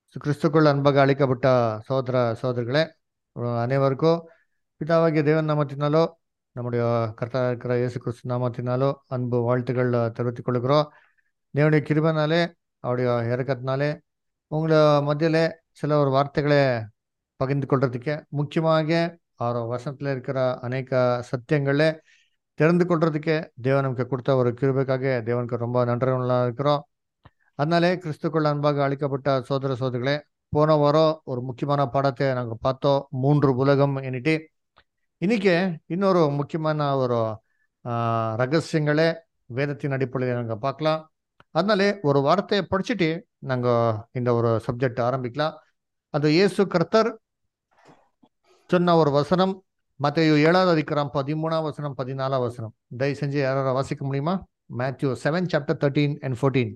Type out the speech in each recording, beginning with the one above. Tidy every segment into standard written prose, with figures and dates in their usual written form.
கிறிஸ்துக்குள் அன்பாக அழைக்கப்பட்ட சகோதர சகோதரிகளே, அனைவருக்கும் பிதாவாகிய தேவன் நாமத்தினாலோ நம்முடைய கர்த்தா இருக்கிற இயேசு கிறிஸ்து நாமத்தினாலோ அன்பு வாழ்த்துக்கள் தெரிவித்துக் கொள்கிறோம். தேவனுடைய கிருபைனாலே, அவருடைய இறக்கத்தினாலே உங்களை மத்தியிலே சில ஒரு வார்த்தைகளை பகிர்ந்து கொள்றதுக்கு, முக்கியமாக அவர் வசனத்தில் இருக்கிற அநேக சத்தியங்களை தெரிந்து கொள்றதுக்கு தேவன் நமக்கு கொடுத்த ஒரு கிருபைக்காக தேவனுக்கு ரொம்ப நன்றிகளாக இருக்கிறோம். அதனாலே கிறிஸ்துக்குள் அன்பாக அழைக்கப்பட்ட சோதர சோதரிகளே, போன வாரம் ஒரு முக்கியமான பாடத்தை நாங்கள் பார்த்தோம், 3 உலகம் எண்ணிட்டு. இன்னைக்கு இன்னொரு முக்கியமான ஒரு ரகசியங்களே வேதத்தின் அடிப்படையில் நாங்கள் பார்க்கலாம். அதனாலே ஒரு வார்த்தையை படிச்சுட்டு நாங்கள் இந்த ஒரு சப்ஜெக்ட் ஆரம்பிக்கலாம். அது இயேசு கர்த்தர் சொன்ன ஒரு வசனம், மத்தேயு 7வது அதிகாரம் 13ஆம் வசனம் 14ஆம் வசனம். தயவு செஞ்சு யாராவது வாசிக்க முடியுமா? Matthew 7 chapter 13 and 14.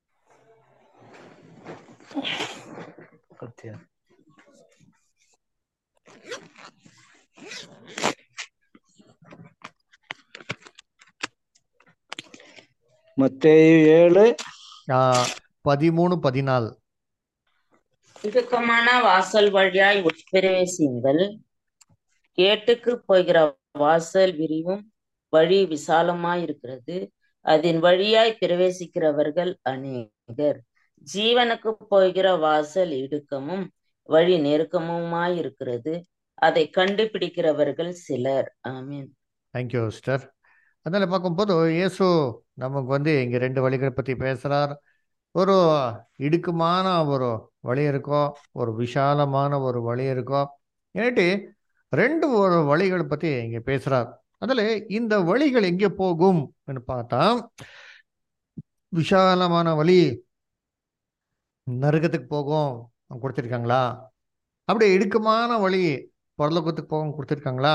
மத்தேயு 7 13 14. இடுக்கமான வாசல் வழியாய் உட்பிரவேசியுங்கள். கேட்டுக்கு போகிற வாசல் விரிவும் வழி விசாலமாயிருக்கிறது, அதன் வழியாய் பிரவேசிக்கிறவர்கள் அநேகர். ஜீவனுக்கு போகிற வாசல் இடுக்கமும் வழி நெருக்கமுமாயிருக்கிறது, அதை கண்டுபிடிக்கிறவர்கள் சிலர். ஆமீன். Thank you sister. அதனால பார்க்கும்போது இயேசு நமக்கு இங்க 2 வழிகளை பத்தி பேசுறார். ஒரு இடுக்கமான ஒரு வழி இருக்கும், ஒரு விஷாலமான ஒரு வழி இருக்கும். ஏன்ட்டு 2 ஒரு வழிகளை பத்தி இங்க பேசுறார். அதுல இந்த வழிகள் எங்கே போகும் பார்த்தா, விஷாலமான வழி நரகத்துக்கு போகும் கொடுத்திருக்காங்களா? அப்படியே இடுக்கமான வழி பரலோகத்துக்கு போகும் கொடுத்திருக்காங்களா?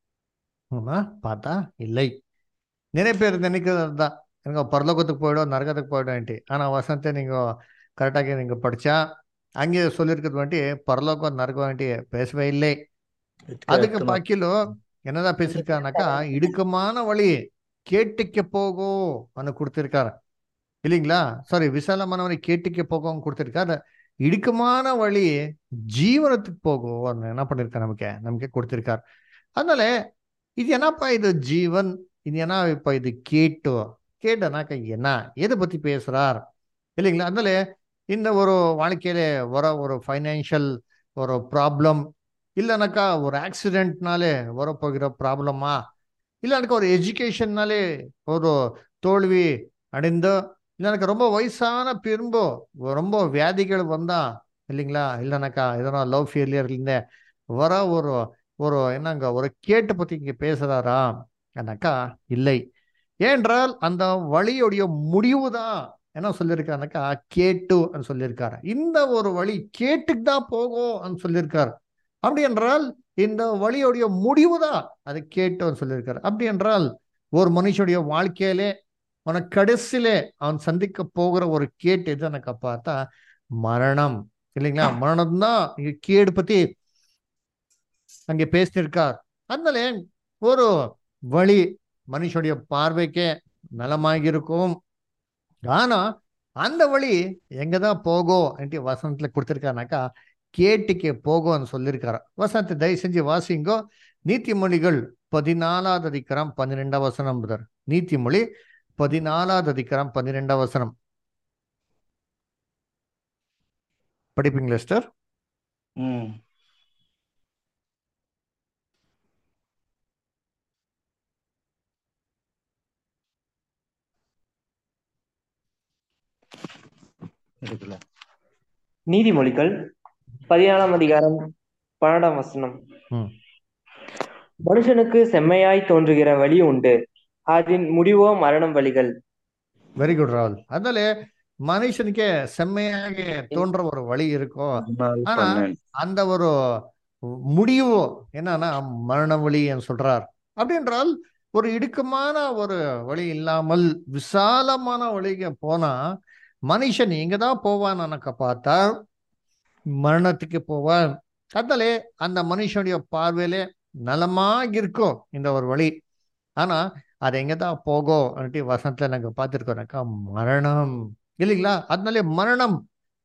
பார்த்தா இல்லை. நிறைய பேர் நினைக்கிறது தான், எனக்கு பரலோகத்துக்கு போயிடும் நரகத்துக்கு போயிடும்ட்டு. ஆனால் வசனத்தை நீங்கள் கரெக்டாக நீங்கள் படித்தா அங்கே சொல்லியிருக்கிறது பரலோகம் நரகம் பேசவே இல்லை. அதுக்கு பாக்கிலும் என்னதான் பேசியிருக்காருனாக்கா, இடுக்கமான வழி கேட்டுக்க போகும் அனு கொடுத்திருக்காரு இல்லைங்களா? சாரி, விசாலமான வழி கேட்டுக்க போகும் கொடுத்திருக்காரு. இடுக்கமான வழி ஜீவனத்துக்கு போகும் என்ன பண்ணிருக்காரு, நமக்கு கொடுத்திருக்காரு. அதனால இது என்னப்பா இது ஜீவன், இது என்ன இப்ப இது கேட்டனாக்கா என்ன, எதை பத்தி பேசுறார் இல்லைங்களா? அதனால இந்த ஒரு வாழ்க்கையில வர ஒரு ஃபைனான்சியல் ஒரு ப்ராப்ளம், இல்லைனாக்கா ஒரு ஆக்சிடென்ட்னாலே வரப்போகிற ப்ராப்ளமா, இல்லைனாக்கா ஒரு எஜுகேஷன்னாலே ஒரு தோல்வி அடைந்தோ, இல்லைனாக்கா ரொம்ப வயசான பின்போ ரொம்ப வியாதிகள் வந்தா இல்லைங்களா, இல்லைனாக்கா எதனா லவ் ஃபெயிலியர்லேருந்து வர ஒரு ஒரு என்னங்க ஒரு கேட்டு பத்தி இங்க பேசுறாரா என்னக்கா? இல்லை. ஏனென்றால் அந்த வழியுடைய முடிவு தான் என்ன சொல்லியிருக்காருனாக்கா, கேட்டு சொல்லியிருக்காரு. இந்த ஒரு வழி கேட்டுக்கு தான் போகும் சொல்லியிருக்காரு. அப்படி என்றால் இந்த வழியுடைய முடிவு தான் அது கேட்டு சொல்லியிருக்காரு. அப்படி என்றால் ஒரு மனுஷனுடைய வாழ்க்கையிலே அவன் கடைசியிலே அவன் சந்திக்க போகிற ஒரு கேட்டு எது எனக்கு பார்த்தா மரணம் இல்லைங்களா? மரணம் தான் இங்க கேடு பத்தி அங்கே பேசியிருக்கார். அதனால ஒரு வழி மனுஷனுடைய பார்வைக்கே நலமாக இருக்கும். ஆனா அந்த வழி எங்கதான் போகும் வசனத்துல கொடுத்திருக்காருனாக்கா, கேட்டுக்கே போகும்னு சொல்லியிருக்காரு. வசனத்தை தயவு செஞ்சு வாசிங்கோ. நீதிமொழிகள் 14வது அதிகாரம் 12ஆம் வசனம். நீதிமொழி 14வது அதிகாரம் 12ஆம் வசனம் படிப்பீங்களா சிஸ்டர்? நீதிமொழிகள் 14ஆம் அதிகாரம் 12ஆம் வசனம். மனுஷனுக்கு செம்மையாய் தோன்றுகிற வழி உண்டு, அதன் முடிவோ மரணம் வழிகள். வெரி குட் ராகுல். அதனால மனுஷனுக்கே செம்மையாக தோன்ற ஒரு வழி இருக்கும், ஆனா அந்த ஒரு முடிவு என்னன்னா மரண வழி சொல்றார். அப்படின்றால் ஒரு இடுக்கமான ஒரு வழி இல்லாமல் விசாலமான வழிக்கு போனா மனுஷன் எங்கதான் போவான் எனக்கு பார்த்தா மரணத்துக்கு போவான். அதனால அந்த மனுஷனுடைய பார்வையிலே நலமாக இருக்கும் இந்த ஒரு வழி. ஆனா அது எங்கதான் போகும் வசனத்துல நாங்க பார்த்திருக்கோம்னாக்கா மரணம் இல்லைங்களா? அதனால மரணம்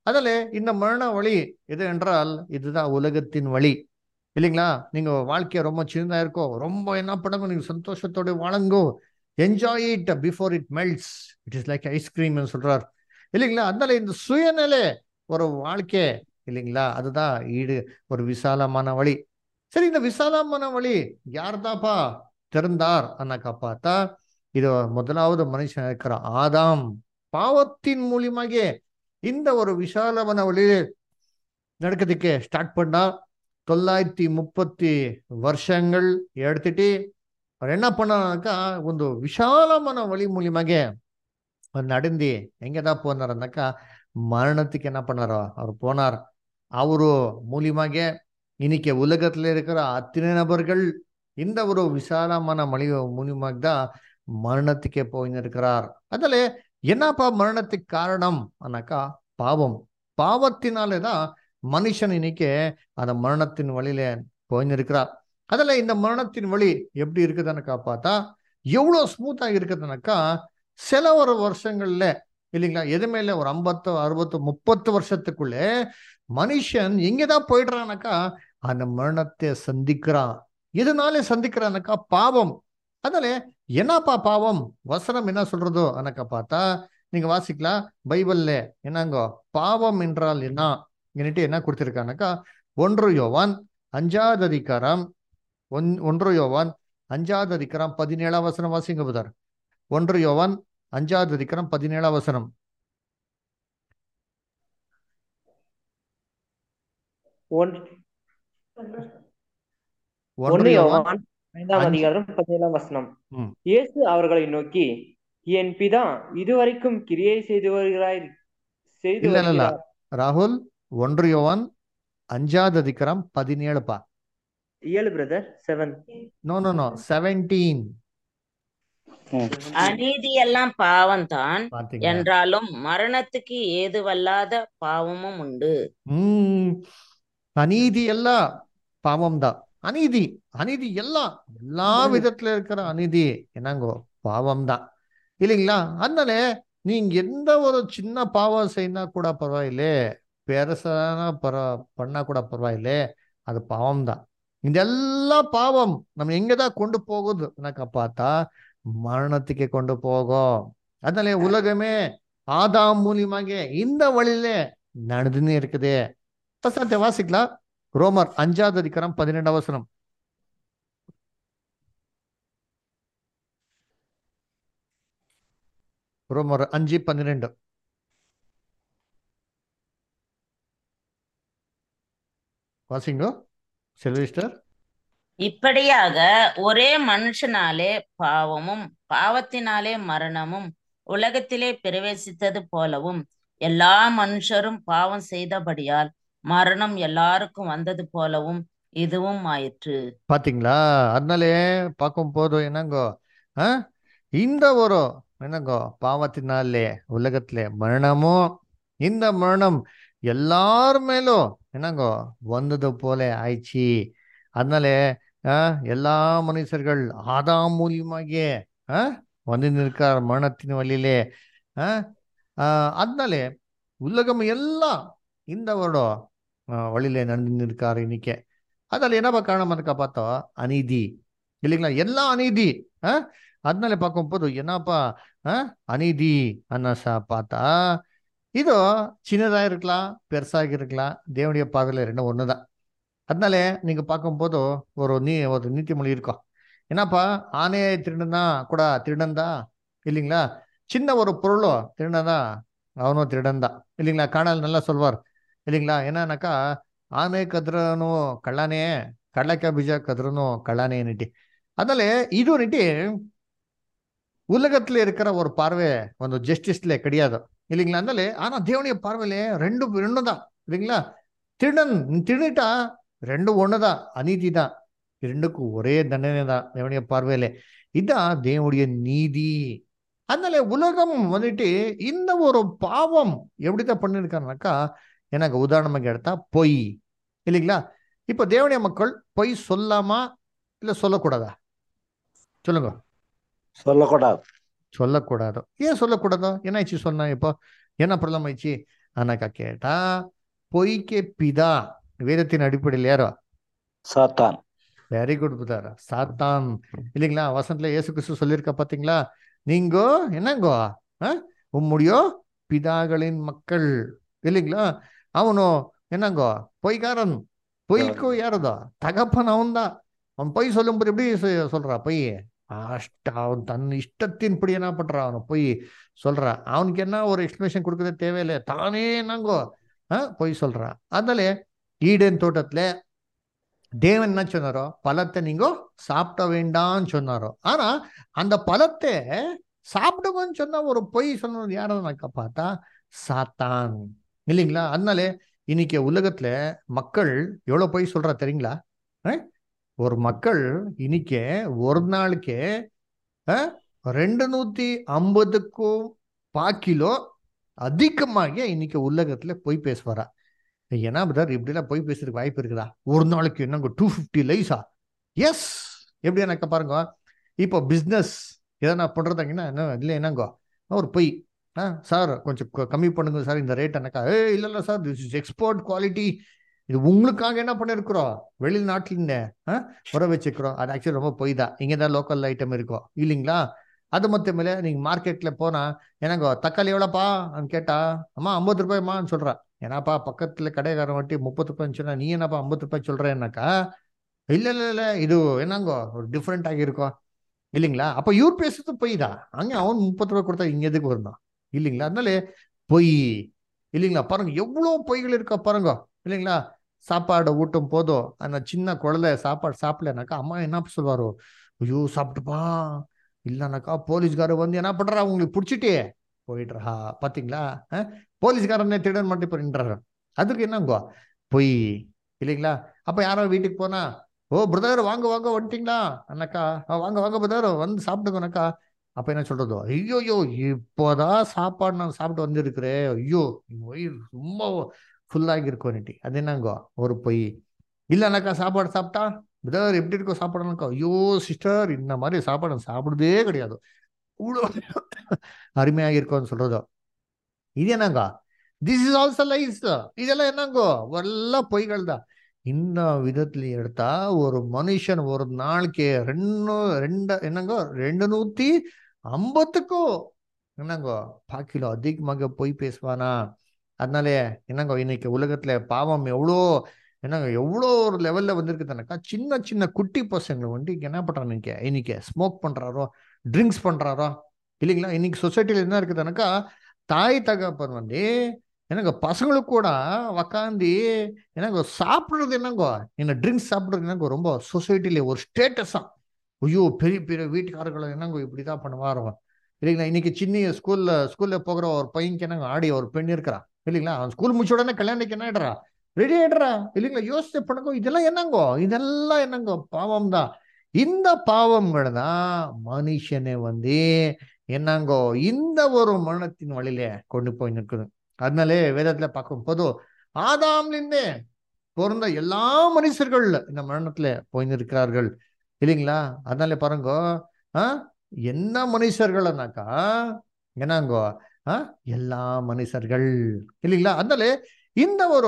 அதில் இந்த மரண வழி எது என்றால் இதுதான் உலகத்தின் வழி இல்லைங்களா. நீங்க வாழ்க்கைய ரொம்ப சின்னதா இருக்கோ, ரொம்ப என்ன பண்ணுங்க, நீங்க சந்தோஷத்தோட வாழுங்கோ, enjoy it before it melts, it is like ice cream சொல்றார் இல்லைங்களா. அதனால இந்த சுயநிலை ஒரு வாழ்க்கை இல்லைங்களா, அதுதான் ஈடு ஒரு விசாலமான வழி. சரி, இந்த விசாலமான வழி யார்தாப்பா திறந்தார் அண்ணாக்கா பார்த்தா, இது முதலாவது மனுஷன் இருக்கிற ஆதாம் பாவத்தின் மூலியமாக இந்த ஒரு விசாலமான வழியை நடக்கிறதுக்கு ஸ்டார்ட் பண்ணா. 930 வருஷங்கள் எடுத்துட்டு அவர் என்ன பண்ணாருனாக்கா, ಒಂದು ವಿಶಾಲமான வழி மூலியமாக அவர் நடந்து எங்கதான் போனாருனாக்கா, மரணத்துக்கு என்ன பண்ணாரோ அவர் போனார். அவரு மூலியமாக இன்னைக்கு உலகத்துல இருக்கிற அத்தனை நபர்கள் இந்த ஒரு விசாலமான வழி மூலியமாக தான் மரணத்துக்கே போயின்னு இருக்கிறார். அதில் என்னப்பா மரணத்துக்கு காரணம் அண்ணாக்கா, பாவம். பாவத்தினாலே தான் மனுஷன் இன்னைக்கு அந்த மரணத்தின் வழியில போயின்னு இருக்கிறார். அதில் இந்த மரணத்தின் வழி எப்படி இருக்குதுன்னாக்கா பார்த்தா, எவ்வளோ ஸ்மூத்தா இருக்குதுனாக்கா, சில ஒரு வருஷங்கள்ல இல்லைங்களா, எதுவுமே இல்லை, ஒரு 50 60 30 வருஷத்துக்குள்ளே மனுஷன் எங்கேதான் போயிடுறானாக்கா அந்த மரணத்தை சந்திக்கிறான். எதனால சந்திக்கிறானாக்கா, பாவம். அதனால என்னப்பா பாவம், வசனம் என்ன சொல்றதோ அனக்கா பார்த்தா, நீங்க வாசிக்கலாம் பைபிள்ல. என்னங்கோ பாவம் என்றால் என்ன என்ன கொடுத்திருக்கானாக்கா, 1 யோவான் 5வது அதிகாரம் 1 யோவான் 5வது அதிகாரம் 17ஆம் வசனம் வாசிங்க புதர். 1 யோவான் 5வது அதிகாரம் 17ஆம் வசனம். ஒன்- 1 யோவான் யோவான் 5ஆம் 5. அதிகாரம் 17ஆம் வசனம். ம். இயேசு அவர்களை நோக்கி, என் பிதா இதுவரைக்கும் கிரியை செய்து இல்ல இல்ல இல்ல வருகிறார். ராகுல், 1 யோவான் 5வது அதிகாரம் 17பா. 7 பிரதர் 7. No no no 17. அநீதி எல்லாம் பாவம்தான், பாத்தீங்களா? என்றாலும் மரணத்துக்கு ஏதுவல்லாத பாவமும் உண்டு. அநீதி எல்லாம் பாவம் தான். அநீதி அநீதி எல்லாம் எல்லா விதத்துல இருக்கிற அநீதி என்னங்கோ பாவம் தான் இல்லைங்களா. அதனால நீங்க எந்த ஒரு சின்ன பாவம் செய்யினா கூட பரவாயில்லை, பெருசான பண்ணா கூட பரவாயில்லை, அது பாவம் தான். இந்த எல்லா பாவம் நம்ம எங்கதான் கொண்டு போகுது எனக்கு பார்த்தா, மரணத்துக்கு கொண்டு போகும். அதனால உலகமே ஆதாம் மூலியமாக இந்த வழியில நடந்துன்னு இருக்குது. வசனத்தை வாசிக்கலாம். ரோமர் 5வது அதிகாரம் 12ஆம் வசனம். ரோமர் 5:12 வாசிங்கோ செல்விஸ்டர். இப்படியாக ஒரே மனுஷனாலே பாவமும் பாவத்தினாலே மரணமும் உலகத்திலே பிரவேசித்தது போலவும், எல்லா மனுஷரும் பாவம் செய்தபடியால் மரணம் எல்லாருக்கும் வந்தது போலவும் இதுவும் ஆயிற்று. பாத்தீங்களா. அதனாலே பார்க்கும் போது என்னங்கோ, இந்த ஒரு என்னங்கோ பாவத்தினாலே உலகத்திலே மரணமும், இந்த மரணம் எல்லார் மேலும் என்னங்கோ வந்தது போல ஆயிடுச்சு. அதனால எல்லா மனுஷர்கள் ஆதாம் மூலியமாகிய வந்து நிற்கார் மரணத்தின் வழியிலே. அதனாலே உலகம் எல்லாம் இந்த ஒரு வழியில நடந்து நிற்காரு இன்னைக்கு. அதனால என்னப்பா காரணம் இருக்கா பார்த்தா, அநீதி இல்லைங்களா, எல்லாம் அநீதி. அதனால பார்க்கும் போது என்னப்பா அநீதி அண்ணாசா பார்த்தா, இதோ சின்னதா இருக்கலாம் பெருசாக இருக்கலாம், தேவனுடைய பார்வையில ரெண்டும் ஒண்ணுதான். அதனால நீங்க பார்க்கும்போது ஒரு நீதிமொழி இருக்கும். என்னப்பா, ஆனையை திருடனா கூட திருடன் தான் இல்லைங்களா, சின்ன ஒரு பொருளோ திருடனா அவனும் திருடன் தான் இல்லைங்களா. காணல் நல்லா சொல்வார் இல்லைங்களா. என்னன்னாக்கா, ಆನೆ ಕದ್ರನು ಕಳ್ಳನೇ, ಕಡಲೆಕಾಯಿ ಬೀಜ ಕದ್ರನು ಕಳ್ಳನೇ நிட்டி. அதனால இது நிட்டி உலகத்துல இருக்கிற ஒரு பார்வை ಒಂದು ஜஸ்டிஸ்ல கிடையாது இல்லைங்களா. அதனால ஆனா தேவனுடைய பார்வையில ரெண்டும் தான் இல்லைங்களா. திருடன் திருடிட்டா ரெண்டும் ஒண்ணுதான், அநீதி தான், ரெண்டுக்கும் ஒரே தண்டனை தான் தேவனுடைய பார்வையில. இதான் தேவனுடைய நீதி. அதனால உலகம் வந்துட்டு இந்த ஒரு பாவம் எப்படிதான் பண்ணிருக்காருனாக்கா, எனக்கு உதாரணமாக எடுத்தா பொய் இல்லைங்களா. இப்ப தேவனுடைய மக்கள் பொய் சொல்லாமா இல்ல சொல்லக்கூடாதா சொல்லுங்க. சொல்லக்கூடாது. சொல்லக்கூடாது. ஏன் சொல்லக்கூடாதோ, என்ன ஆயிடுச்சு சொன்னா இப்போ, என்ன ப்ராப்ளம் ஆயிடுச்சு? அண்ணாக்கா கேட்டா பொய்க்கு பிதா வேதத்தின் அடிப்படையில் யாரோ? சாத்தான். வெரி குட் புதார், சாத்தான். இல்லைங்களா? வசனத்துல இயேசு கிறிஸ்து சொல்லியிருக்க பாத்தீங்களா? நீங்கோ என்னங்கோ உம்முடைய பிதாகளின் மக்கள். இல்லைங்களா? அவனோ என்னங்கோ பொய்காரன். பொய்க்கோ யாரதோ தகப்பன் அவன்தான். அவன் பொய் சொல்லும்போது எப்படி சொல்றா பொய்? அவன் தன் இஷ்டத்தின்படி என்ன பண்றான்? அவனை பொய் சொல்றான். அவனுக்கு என்ன ஒரு எக்ஸ்பிளேஷன் கொடுக்கறதே தேவையில்லை, தானே என்னங்கோ பொய் சொல்றான். அதனால ஈடேன் தோட்டத்துல தேவன் என்ன சொன்னாரோ, பழத்தை நீங்க சாப்பிட வேண்டாம்னு சொன்னாரோ. ஆனா அந்த பழத்தை சாப்பிடுங்கன்னு சொன்னா ஒரு பொய் சொன்னது யாருன்னாக்கா பார்த்தா சாத்தான். இல்லைங்களா? அதனால இன்னைக்கு உலகத்துல மக்கள் எவ்வளவு பொய் சொல்றா தெரியுங்களா? ஒரு மக்கள் இன்னைக்கு ஒரு நாளுக்கு 250க்கும் பாக்கிலோ அதிகமாக இன்னைக்கு உலகத்துல பொய் பேசுவாரா? ஏன்னா பிரதர் இப்படிலாம் போய் பேசுறதுக்கு வாய்ப்பு இருக்குதா? ஒரு நாளைக்கு என்னங்க 250 லைஸா? எஸ். எப்படி எனக்கு பாருங்க, இப்போ பிஸ்னஸ் எதனா பண்றதாங்கன்னா என்ன இல்லை என்னங்கோ ஒரு பொய். சார் கொஞ்சம் கம்மி பண்ணுங்க சார் இந்த ரேட். எனக்கா இல்லை இல்லை sir, this is export quality, இது உங்களுக்காக என்ன பண்ணிருக்கிறோம், வெளிநாட்டிலிருந்து வர வச்சுக்கிறோம். அது ஆக்சுவலி ரொம்ப பொய் தான். இங்கே தான் லோக்கல் ஐட்டம் இருக்கும் இல்லைங்களா? அது மொத்தம் மேலே நீங்க மார்க்கெட்ல போனா என்னங்கோ தக்காளி எவ்வளோப்பா கேட்டா, அம்மா 50 ரூபாய்மான்னு சொல்றா. ஏன்னாப்பா பக்கத்துல கடைக்காரன் வட்டி 30 ரூபாய்ன்னு சொன்னா நீ என்னப்பா 50 ரூபாய் சொல்றேன்னாக்கா, இல்ல இல்ல இல்ல இது என்னங்கோ ஒரு டிஃப்ரெண்ட் ஆகியிருக்கோம். இல்லைங்களா? அப்ப இவர் பேசுறது பொய் தான். அங்க அவன் 30 ரூபாய் கொடுத்தா இங்க எதுக்கு வரணும்? இல்லைங்களா? அதனால பொய். இல்லைங்களா? பாருங்க எவ்வளவு பொய்கள் இருக்கா பாருங்க. இல்லைங்களா? சாப்பாடு ஊட்டும் போதும் அந்த சின்ன குழந்தை சாப்பாடு சாப்பிடலனாக்கா அம்மா என்ன சொல்வாரோ, ஐயோ சாப்பிட்டுப்பா, இல்லைனாக்கா போலீஸ்காரர் வந்து என்ன பண்றா, உங்களுக்கு பிடிச்சிட்டே போயிடுறா. பாத்தீங்களா? போலீஸ்காரனே திருடன் மட்டும் பண்ணிடுறாரு. அதுக்கு என்னங்கோ பொய். இல்லைங்களா? அப்ப யாரோ வீட்டுக்கு போனா, ஓ பிரதர் வாங்க வாங்க வந்துட்டீங்களா அண்ணாக்கா, வாங்க வாங்க பிரதர் வந்து சாப்பிடுங்கனாக்கா. அப்ப என்ன சொல்றதோ, ஐயோயோ இப்போதான் சாப்பாடு நான் சாப்பிட்டு வந்திருக்கிறேன், ஐயோ வயிறு ரொம்ப ஃபுல்லாகி இருக்கோன்னுட்டி. அது என்னங்கோ ஒரு பொய். இல்லைனாக்கா சாப்பாடு சாப்பிட்டா, பிரதர் எப்படி இருக்கோ சாப்பாடுனாக்கா, ஐயோ சிஸ்டர் இந்த மாதிரி சாப்பாடு சாப்பிடுறதே கிடையாது, இவ்வளோ அருமையாக இருக்கும்னு சொல்றதோ. இது என்னங்க, திஸ் இஸ் ஆல்சோ லைஸ். இதெல்லாம் என்னங்கோ எல்லாம் பொய்கள் தான். இந்த விதத்துல எடுத்தா ஒரு மனுஷன் ஒரு நாளைக்கு என்னங்கோ 250க்கும் என்னங்கோ பாக்கிலோ அதிகமாக பொய் பேசுவானா? அதனாலே என்னங்கோ இன்னைக்கு உலகத்துல பாவம் எவ்வளோ என்னங்க எவ்வளோ ஒரு லெவல்ல வந்திருக்குதுனாக்கா, சின்ன சின்ன குட்டி பசங்களை வந்து என்ன பண்றாங்க இன்னைக்கு ஸ்மோக் பண்றாரோ, ட்ரிங்க்ஸ் பண்றாரோ. இல்லைங்களா? இன்னைக்கு சொசைட்டில என்ன இருக்குதுனாக்கா, தாய் தகப்பன் வந்து என்னங்க பசங்களுக்கு கூட உக்காந்து என்னங்க சாப்பிடுறது என்னங்கோ என்ன ட்ரிங்க்ஸ் சாப்பிடுறது என்னங்கோ ரொம்ப சொசைட்டில ஒரு ஸ்டேட்டஸா. ஐயோ பெரிய பெரிய வீட்டுக்காரர்கள் என்னங்கோ இப்படிதான் பண்ணுவாரோ. இல்லைங்களா? இன்னைக்கு சின்ன ஸ்கூல்ல போகிற ஒரு பையனுக்கு என்னங்க ஆடி ஒரு பெண் இருக்கிறா. இல்லைங்களா? அவன் ஸ்கூல் முடிச்ச உடனே கல்யாணத்துக்கு என்ன ஆயிடுறா, ரெடி ஆயிடுறா. இல்லைங்களா? யோசிச்சு பண்ணுங்க, இதெல்லாம் என்னங்கோ இதெல்லாம் என்னங்கோ பாவம் தான். இந்த பாவங்கள் தான் மனுஷனை வந்து என்னங்கோ இந்த ஒரு மரணத்தின் வழியில கொண்டு போய் நிற்குது. அதனாலே வேதத்துல பார்க்கும் போது ஆதாம்லிருந்தே பிறந்த எல்லா மனுஷர்கள் இந்த மரணத்துல போயிருக்கிறார்கள். இல்லைங்களா? அதனால பாருங்க, என்ன மனுஷர்கள்னாக்கா என்னங்கோ எல்லா மனுஷர்கள். இல்லைங்களா? அதனால இந்த ஒரு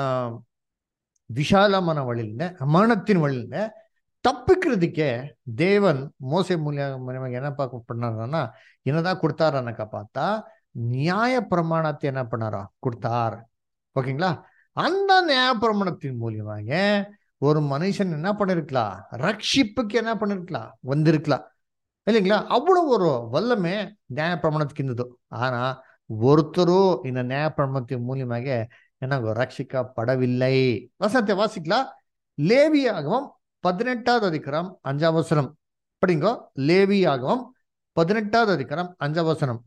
விஷாலமான வழியில மரணத்தின் வழியில தப்பிக்கிறதுக்கே தேவன் மோசே மூலியமாக என்ன பார்க்க பண்ணாருன்னா, என்னதான் கொடுத்தாருனாக்கா பார்த்தா நியாய பிரமாணத்தை என்ன பண்ணாரா கொடுத்தார். ஓகேங்களா? அந்த நியாய பிரமாணத்தின் மூலியமாக ஒரு மனுஷன் என்ன பண்ணிருக்கலாம், ரட்சிப்புக்கு என்ன பண்ணிருக்கலாம் வந்திருக்கலாம். இல்லைங்களா? அவ்வளவு ஒரு வல்லமே நியாய பிரமாணத்துக்கு இருந்தது. ஆனா ஒருத்தரும் இந்த நியாய பிரமாணத்தின் மூலியமாக என்ன ரட்சிக்கப்படவில்லை. வசனத்தை வாசிக்கலாம். லேவியாகவும் 18வது அதிகாரம் 5ஆம் வசனம் படிங்கோ. லேவியாகவும் 18வது அதிகாரம் 5ஆம் வசனம்.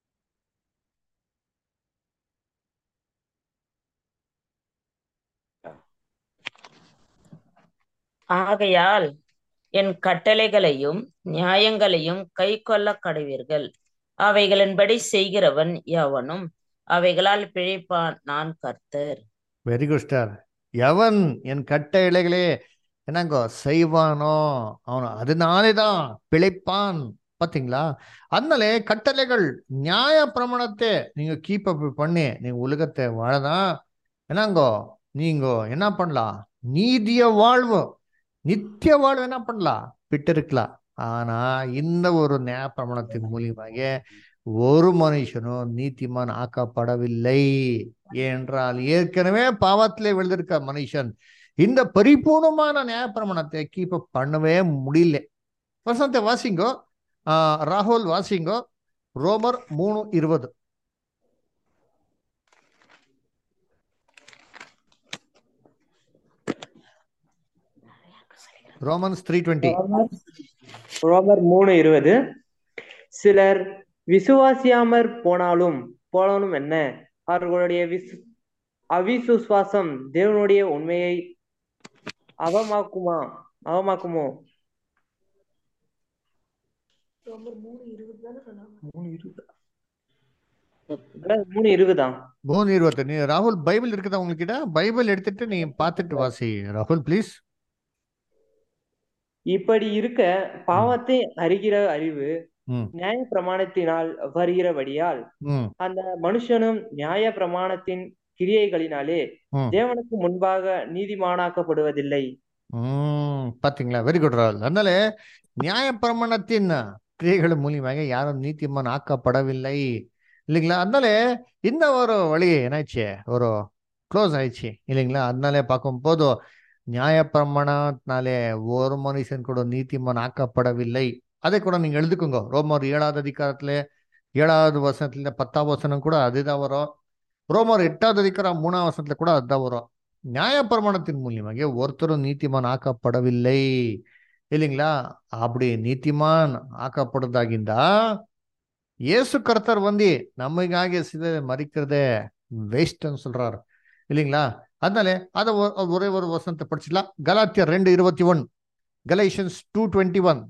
ஆகையால் என் கட்டளைகளையும் நியாயங்களையும் கைக்கொள்ள கடவீர்கள். அவைகளின்படி செய்கிறவன் எவனும் அவைகளால் பிழைப்பான், நான் கர்த்தர். Very good star. எவன் என் கட்டளைகளே என்னங்கோ செய்வானோ அவன் அதனாலேதான் பிழைப்பான். பாத்தீங்களா? அதனால கட்டளைகள் நியாய பிரமாணத்தை நீங்க கீப் அப் பண்ணி நீங்க உலகத்தை வாழதான் என்னங்கோ நீங்க என்ன பண்ணலாம்? நீதிய வாழ்வு, நித்திய வாழ்வு என்ன பண்ணலாம்? விட்டு இருக்கலாம். ஆனா இந்த ஒரு நியாய பிரமாணத்தின் மூலியமாக ஒரு மனுஷனும் நீதிமான் ஆக்கப்படவில்லை. ஏனென்றால் ஏற்கனவே பாவத்திலே விழுந்திருக்க மனுஷன் இந்த பரிபூர்ணமான நியாயப்பிரமாணத்தை கீப் அப் பண்ணவே முடியல. வசனத்தை வாசிங்கோ. ராகுல் வாசிங்கோ. ரோமர் 3:20. ரோமன்ஸ் 3:20. ரோமர் 3:20. சிலர் விசுவாசியாமற் போனாலும் என்ன, அவர்களுடைய அவிசுவாசம் தேவனுடைய உண்மையை அவமாக்குமோ? 3:20. 3:20. நீ ராகுல் பைபிள் இருக்குதா உங்ககிட்ட? பைபிள் எடுத்துட்டு நீ பார்த்துட்டு வாசி ராகுல் ப்ளீஸ். இப்படி இருக்க பாவத்தை அறிகிற அறிவு ம் நியாய பிரமாணத்தினால் வருகிறபடியால் ம் அந்த மனுஷனும் நியாய பிரமாணத்தின் கிரியைகளினாலே ம் தேவனுக்கு முன்பாக நீதிமானாக்கப்படுவதில்லை. பாத்தீங்களா? வெரி குட் ராகுல். அதனால நியாயப்பிரமாணத்தின் கிரியைகள் மூலியமாக யாரும் நீதிமான் ஆக்கப்படவில்லை இல்லைங்களா? அதனால இந்த ஒரு வழி என்னாச்சு, ஒரு க்ளோஸ் ஆயிடுச்சு இல்லைங்களா? அதனாலே பார்க்கும் போதும் நியாயப்பிரமாணத்தினாலே ஒரு மனுஷன் கூட நீதிமான் ஆக்கப்படவில்லை. அதை கூட நீங்க எழுதுக்குங்க. ரோமர் 7வது அதிகாரத்துல 7வது வசனத்துல 10வது வசனம் கூட அதுதான் வரும். ரோமர் 8வது அதிகாரம் 3வது வசனத்துல கூட அதுதான் வரும். நியாயப்பிரமாணத்தின் மூலியமாக ஒருத்தரும் நீதிமான் ஆக்கப்படவில்லை இல்லைங்களா? அப்படி நீதிமான் ஆக்கப்படுறதாகிந்தா இயேசு கர்த்தர் வந்து நமக்காக சில மறிக்கிறதே வேஸ்ட்ன்னு சொல்றாரு இல்லைங்களா? அதனால அதை ஒரே ஒரு வசனத்தை படிச்சிடலாம். கலாத்தியர் 2:21. கலேஷியன்ஸ் 2:21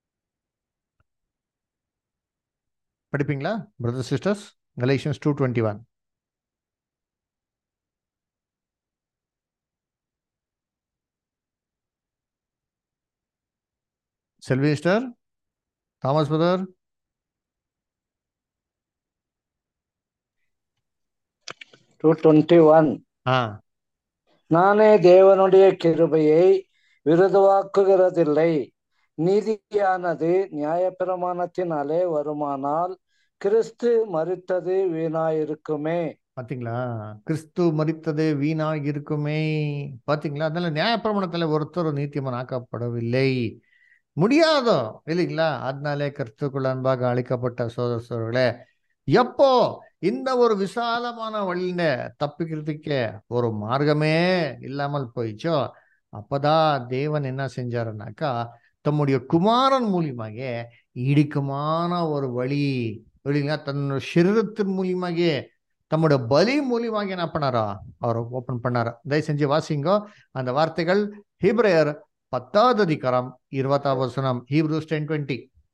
படிப்பீங்களா brother sisters? Galatians 2:21. Selvi sister, Thomas brother. 2:21. நானே தேவனுடைய கிருபையை விரோதமாக்குகிறதில்லை. நீதியானது நியாயப்பிரமாணத்தினாலே வருமானால் கிறிஸ்து மரித்தது வீணாயிருக்குமே. பாத்தீங்களா? கிறிஸ்து மரித்தது வீணாக இருக்குமே. பாத்தீங்களா? அதனால நியாயப்பிரமாணத்துல ஒருத்தர் நீதிமான் ஆக்கப்படவில்லை, முடியாதோ இல்லைங்களா? அதனாலே கிறிஸ்துக்குள் அன்பாக அழைக்கப்பட்ட சோதரர்களே, எப்போ இந்த ஒரு விசாலமான வழியில தப்பிக்கிறதுக்கே ஒரு மார்க்கமே இல்லாமல் போயிச்சோ, அப்பதான் தேவன் என்ன செஞ்சாருனாக்கா தம்முடைய குமாரன் மூலியமாக இடுக்கமான ஒரு வழி இல்லைங்களா, தன்னுடைய சரீரத்தின் மூலியமாக தம்முடைய பலி மூலியமாக என்ன பண்ணாரோ அவர் ஓபன் பண்ணாரோ. தயவு செஞ்சு வாசிங்கோ அந்த வார்த்தைகள். ஹீப்ரேயர் 10வது அதிகாரம் 20வது வசனம். ஹீப்ரூஸ் 10:20.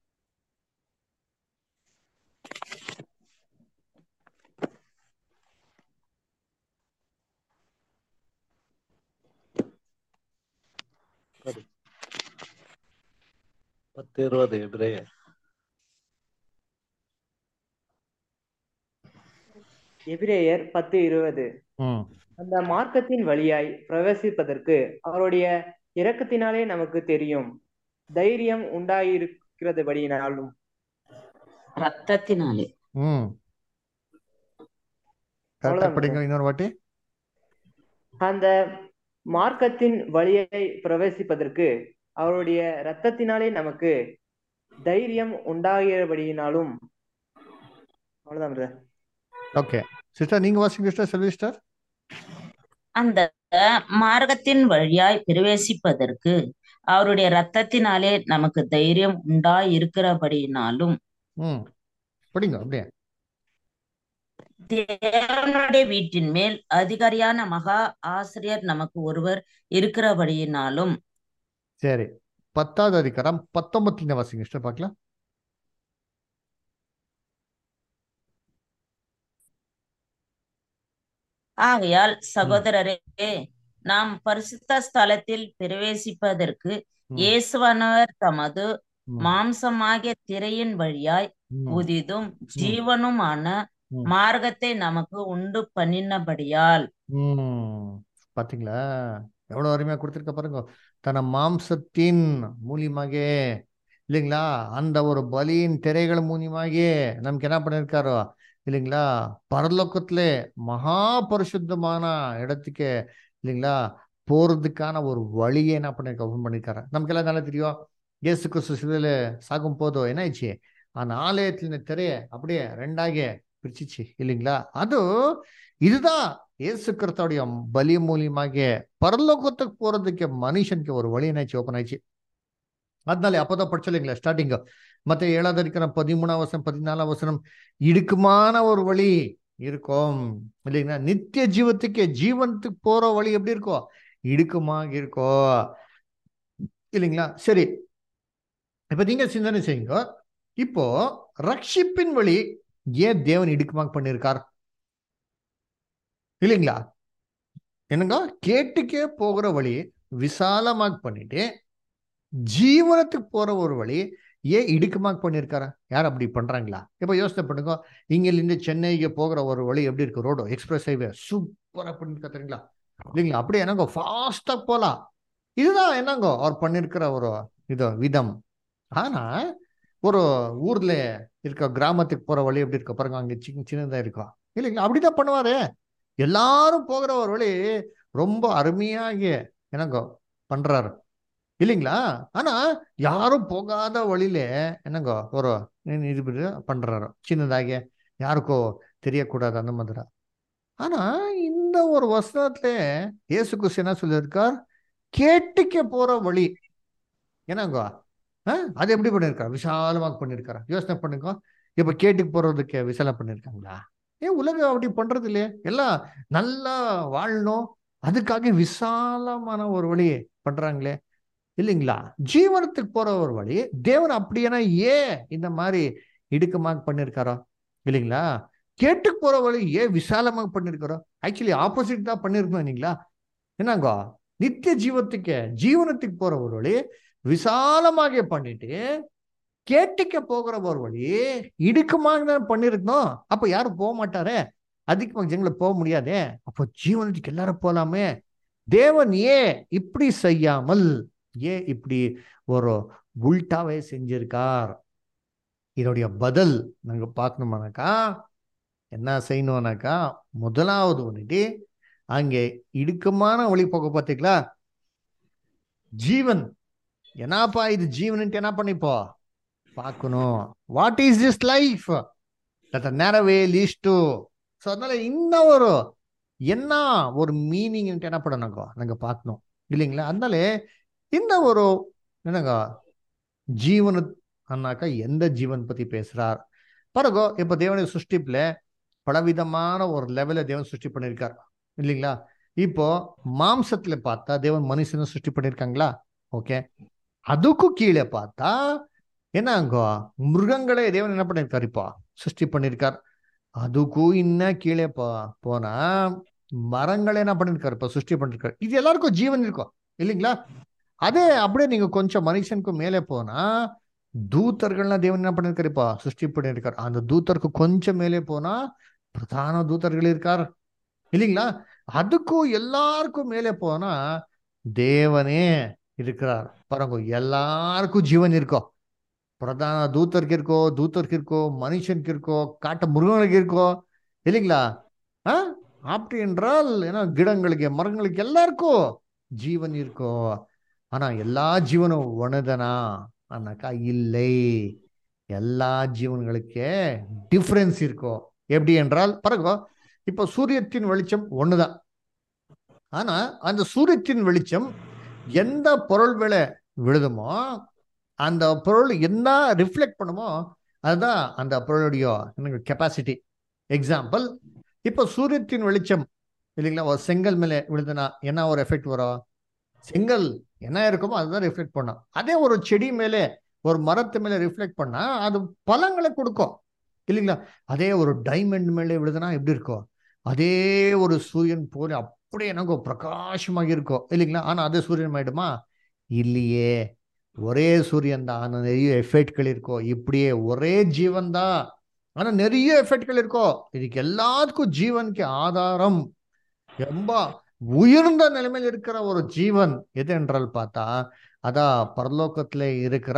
எபிரேயர் 10:20. அந்த மார்க்கத்தின் வழியாய் பிரவேசிப்பதற்கு அவருடைய இரக்கத்தினாலே நமக்கு தெரியும் தைரியம் உண்டாயிருக்கிறபடியினாலும். ரத்தத்தினாலே. படிங்க இன்னொரு வாட்டி. அந்த மார்க்கத்தின் வழியை பிரவேசிப்பதற்கு அவருடைய ரத்தத்தினாலே நமக்கு தைரியம் உண்டாகிறபடியினாலும். அவ்வளவுதான். ஓகே சிஸ்டர், நீங்க வாசிங்க சிஸ்டர். செல்வி சிஸ்டர். அந்த மார்க்கத்தின் வழியாய் பிரவேசிப்பதற்கு அவருடைய ரத்தத்தினாலே நமக்கு தைரியம் உண்டாயிருக்கிறபடியினாலும் படிங்க அப்படியே. தேவனுடைய வீட்டின் மேல் அதிகாரியான மகா ஆசிரியர் நமக்கு ஒருவர் இருக்கிறபடியினாலும். சரி, 10வது அதிகாரம் 19 வாசிங்க சிஸ்டர் பார்க்கலாம். ஆகையால் சகோதரரே, நாம் பரிசுத்த ஸ்தலத்தில் பிரவேசிப்பதற்கு இயேசுவானவர் தமது ம், மாம்சமாகிய திரையின் வழியாய் ம், புதிதும் ம், ஜீவனுமான ம், மார்க்கத்தை நமக்கு உண்டு பண்ணினபடியால். ம். பாத்தீங்களா, எவ்வளவு அருமையா கொடுத்திருக்க பாருங்க. தன மாம்சத்தின் மூலியமாக இல்லைங்களா, அந்த ஒரு பலியின் திரைகள் மூலியமாக நமக்கு என்ன பண்ணிருக்காரோ இல்லைங்களா, பரலோகத்திலே மகா பரிசுத்தமான இடத்துக்கு இல்லைங்களா போறதுக்கான ஒரு வழியை என்ன பண்ணிருக்க ஓபன் பண்ணிருக்காரு. நமக்கு எல்லாம் நல்லா தெரியும். இயேசு கிறிஸ்து சிலுவையில சாகும் போதும் என்ன ஆயிடுச்சு, அந்த ஆலயத்தின் திரைய அப்படியே ரெண்டாக பிரிச்சிச்சு இல்லைங்களா. அது இதுதான் இயேசு கிறிஸ்துவோடைய பலி மூலியமாக பரலோகத்துக்கு போறதுக்கு மனுஷனுக்கு ஒரு வழி என்னாச்சு ஓப்பன் ஆயிடுச்சு. அதனால அப்பதான் படிச்சோம் இல்லைங்களா ஸ்டார்டிங் மத்த 7வது அதிகாரம் 13ஆம் வசனம் 14ஆம் வசனம், இடுக்கமான ஒரு வழி இருக்கும் இல்லைங்களா. நித்திய ஜீவனத்துக்கு போற வழி எப்படி இருக்கும், இடுக்கமாக இருக்கும் இல்லைங்களா. சரி, இப்ப நீங்க சிந்தனை செய்யுங்க. இப்போ ரட்சிப்பின் வழி ஏன் தேவன் இடுக்கமாக பண்ணியிருக்கார் இல்லைங்களா. என்னங்க, கேட்டுக்கே போகிற வழி விசாலமாக பண்ணிட்டு ஜீவனத்துக்கு போற ஒரு வழி ஏன் இடுக்கமாக பண்ணியிருக்காரா. யார் அப்படி பண்றாங்களா? இப்ப யோசனை பண்ணுங்க. இங்கிருந்து சென்னைக்கு போகிற ஒரு வழி எப்படி இருக்கு, ரோடு எக்ஸ்பிரஸ் ஹைவே சூப்பரா பண்ணிருக்கா தெரியுங்களா இல்லைங்களா. அப்படியே என்னங்க ஃபாஸ்டா போலாம். இதுதான் என்னங்க அவர் பண்ணிருக்கிற ஒரு இது விதம். ஆனா ஒரு ஊர்ல இருக்க கிராமத்துக்கு போற வழி எப்படி இருக்க பாருங்க, அங்க சின்னதா இருக்கும் இல்லைங்களா. அப்படிதான் பண்ணுவாரு. எல்லாரும் போகிற ஒரு வழி ரொம்ப அருமையாக என்னங்க பண்றாரு இல்லைங்களா. ஆனா யாரும் போகாத வழியில என்னங்க ஒரு இது பண்றாரு சின்னதாக, யாருக்கோ தெரியக்கூடாது அந்த மாதிரி. ஆனா இந்த ஒரு வசனத்துல இயேசு கிறிஸ்து என்ன சொல்லியிருக்கார், கேட்டுக்க போற வழி என்னங்க அது எப்படி பண்ணிருக்காரு, விசாலமாக பண்ணிருக்காரு. யோசனை பண்ணுங்க. இப்ப கேட்டுக்கு போறதுக்கு விசாலம் பண்ணிருக்காங்களா? ஏன் உலகம் அப்படி பண்றது இல்லையே. எல்லாம் நல்லா வாழணும், அதுக்காக விசாலமான ஒரு வழி பண்றாங்களே இல்லைங்களா. ஜீவனத்துக்கு போற ஒரு வழி தேவன் அப்படியேனா ஏன் இந்த மாதிரி இடுக்கமாக பண்ணிருக்காரோ இல்லைங்களா. கேட்டுக்கு போற வழி ஏன் விசாலமாக பண்ணிருக்காரோ. ஆக்சுவலி ஆப்போசிட் தான் பண்ணிருக்கோம் இல்லைங்களா. என்னங்க, நித்திய ஜீவனத்துக்கு போற ஒரு வழி விசாலமாக பண்ணிட்டு கேட்டுக்க போகிற ஒரு வழி இடுக்கமாக தான் பண்ணிருக்கணும். அப்ப யாரும் போக மாட்டாரே, அதிகமாக ஜனங்களை போக முடியாதே. அப்போ ஜீவனத்துக்கு எல்லாரும் போலாமே. தேவன் ஏன் இப்படி செய்யாமல் ஏன் இப்படி ஒரு உல்டாவே செஞ்சிருக்கார். இதோடைய பதில் நாங்க பார்க்கணுமானாக்கா என்ன செய்யணும்னாக்கா, முதலாவது வந்துட்டு அங்கே இடுக்கமான வழி போக பார்த்தீங்களா, ஜீவன் என்னப்பா இது ஜீவன்ட்டு என்ன பண்ணிப்போ பார்க்கணும். What is this life that never leads to. So அதனால இந்த ஒரு என்ன ஒரு மீனிங் என்ன பண்ணணுங்க நாங்க பார்க்கணும் இல்லைங்களா. அதனால இந்த ஒரு என்னங்க ஜீவனு அண்ணாக்கா எந்த ஜீவன் பத்தி பேசுறார் பாருங்க. இப்ப தேவனுடைய சிருஷ்டிப்புல பலவிதமான ஒரு லெவல தேவன் சிருஷ்டி பண்ணியிருக்கார் இல்லைங்களா. இப்போ மாம்சத்துல பார்த்தா தேவன் மனுஷனை சிருஷ்டி பண்ணியிருக்காங்களா. ஓகே, அதுக்கும் கீழே பார்த்தா என்னங்க மிருகங்களே தேவன் என்ன பண்ணியிருக்காரு இப்போ சிருஷ்டி பண்ணியிருக்கார். அதுக்கும் இன்னும் கீழே போனா மரங்களே என்ன பண்ணிருக்காரு இப்ப சிருஷ்டி பண்ணிருக்காரு. இது எல்லாருக்கும் ஜீவன் இருக்கும் இல்லைங்களா. அதே அப்படியே நீங்க கொஞ்சம் மனுஷனுக்கு மேலே போனா தூதர்கள்லாம் தேவன் என்ன பண்ணிருக்காரு இப்ப சிருஷ்டி பண்ணிருக்காரு. அந்த தூதருக்கு கொஞ்சம் மேலே போனா பிரதான தூதர்கள் இருக்கார் இல்லைங்களா. அதுக்கும் எல்லாருக்கும் மேலே போனா தேவனே இருக்கிறார் பாருங்க. எல்லாருக்கும் ஜீவன் இருக்கும். பிரதான தூதருக்கு இருக்கோ மனுஷனுக்கு இருக்கோ காட்டு மிருகங்களுக்கு இருக்கோ இல்லைங்களா. அப்படி என்றால் ஏன்னா கிடங்களுக்கு மரங்களுக்கு எல்லாருக்கும் ஜீவன் இருக்கோ. ஆனா எல்லா ஜீவனும் ஒண்ணுதானா ஆனாக்கா இல்லை. எல்லா ஜீவன்களுக்கே டிஃபரன்ஸ் இருக்கும். எப்படி என்றால் பாருங்க, இப்ப சூரியத்தின் வெளிச்சம் ஒண்ணுதான். ஆனா அந்த சூரியத்தின் வெளிச்சம் எந்த பொருள் மேல விழுதுமோ அந்த பொருள் என்ன ரிஃப்ளெக்ட் பண்ணுமோ அதுதான் அந்த பொருளுடைய கெப்பாசிட்டி. எக்ஸாம்பிள், இப்போ சூரியத்தின் வெளிச்சம் இல்லைங்களா ஒரு செங்கல் மேலே விழுதுனா என்ன ஒரு எஃபெக்ட் வரும், செங்கல் என்ன இருக்குமோ அதுதான் ரிஃப்ளெக்ட் பண்ணும். அதே ஒரு செடி மேலே ஒரு மரத்து மேலே ரிஃப்ளெக்ட் பண்ணா அது பழங்களை கொடுக்கும் இல்லைங்களா. அதே ஒரு டைமண்ட் மேலே விழுதுனா எப்படி இருக்கும், அதே ஒரு சூரியன் போல அப்படியே எனக்கு பிரகாசமாக இருக்கும் இல்லைங்களா. ஆனா அதே சூரியன் ஆயிடுமா இல்லையே. ஒரே சூரியன் தான், ஆனா நிறைய எஃபெக்ட்கள் இருக்கோ. இப்படியே ஒரே ஜீவன் தான், ஆனா நிறைய எஃபெக்ட்கள் இருக்கோ. இதுக்கு எல்லாத்துக்கும் ஜீவனுக்கு ஆதாரம் ரொம்ப உயர்ந்த நிலைமையில் இருக்கிற ஒரு ஜீவன் எது என்றால் பார்த்தா, அதான் பரலோகத்துல இருக்கிற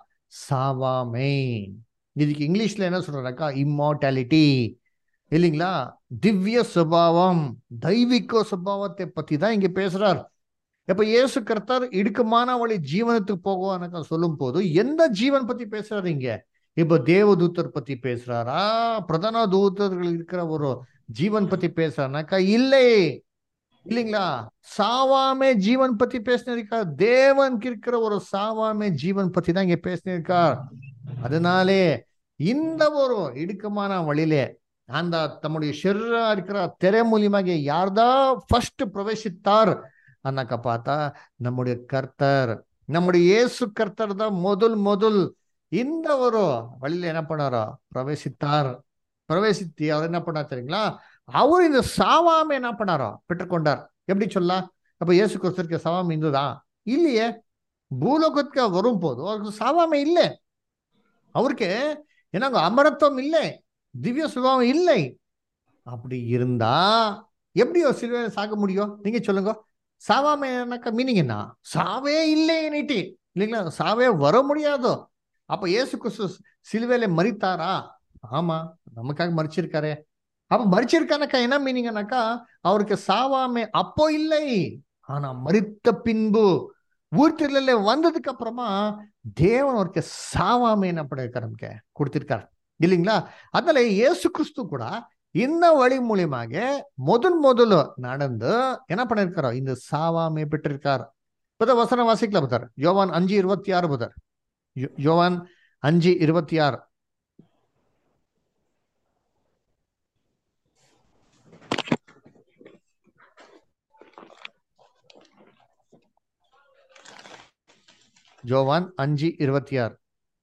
சாவாமை. இதுக்கு இங்கிலீஷ்ல என்ன சொல்றாக்கா, இம்மார்டாலிட்டி இல்லைங்களா? திவ்ய சுபாவம், தெய்வீக சுபாவத்தை பத்தி தான் இங்க பேசுறார். இப்ப இயேசு கர்த்தர் இடுக்கமான வழி ஜீவனத்துக்கு போகுவான்னு சொல்லும் போது எந்த ஜீவன் பத்தி பேசுறாரு இங்க? இப்ப தேவதூத்தர் பத்தி பேசுறாரா, பிரதான தூதர்கள் இருக்கிற ஒரு ஜீவன் பத்தி பேசுறாருனாக்கா இல்லை, இல்லைங்களா? சாவாமே ஜீவன் பத்தி பேசினிருக்கா, தேவனுக்கு இருக்கிற ஒரு சாவாமே ஜீவன் பத்தி தான் இங்க பேசினிருக்கார். அதனாலே இந்த ஒரு இடுக்கமான வழியிலே அந்த தம்முடைய ಶರೀರ இருக்கிற ತೆರೆ மூலியமாக யார்தான் ஃபர்ஸ்ட் பிரவேசித்தார் அண்ணாக்க பார்த்தா, நம்முடைய கர்த்தர், நம்முடைய இயேசு கர்த்தர் தான் முதல் இந்த ஒரு வழியில என்ன பண்ணாரோ பிரவேசித்தார். பிரவேசித்து அவர் என்ன பண்ணார் தெரியுங்களா? அவர் இந்த சாவாம என்ன பண்ணாரோ பெற்றுக்கொண்டார். எப்படி சொல்லலாம்? அப்ப இயேசு கிறிஸ்துக்கு சாவாம இருந்ததா? இல்லையே. பூலோகத்துக்கு வரும் போது அவருக்கு சாவாம இல்லை. அவருக்கு என்னங்க அமரத்துவம் இல்லை, திவ்ய சுபாவம் இல்லை. அப்படி இருந்தா எப்படி ஒரு சிலுவையில சாக முடியும்? நீங்க சொல்லுங்க. சாவாம என்னக்கா மீனிங் என்ன? சாவே இல்லை நீட்டி, இல்லைங்களா? சாவே வர முடியாதோ. அப்ப இயேசு கிறிஸ்து சிலுவையில மரித்தாரா? ஆமா, நமக்காக மறிச்சிருக்காரு. அப்ப மறிச்சிருக்கானக்கா என்ன மீனிங்னாக்கா, அவருக்கு சாவாமே அப்போ இல்லை, ஆனா மரித்த பின்பு ஊர்த்தில வந்ததுக்கு அப்புறமா தேவன் அவருக்கு சாவாமே என்ன பண்ணிருக்காரு, நமக்கு கொடுத்திருக்காரு, இல்லைங்களா? அதனால இயேசு கிறிஸ்து கூட இந்த வழி மூலியமாக முதல்ல நடந்து என்ன பண்ணிருக்காரோ இந்த சாவாமை பெற்றிருக்கார். இப்பதான் வசனம் வாசிக்கலாம் பதார். யோவான் 5:26 பதார். யோவான் 5:26. யோவான் 5:26.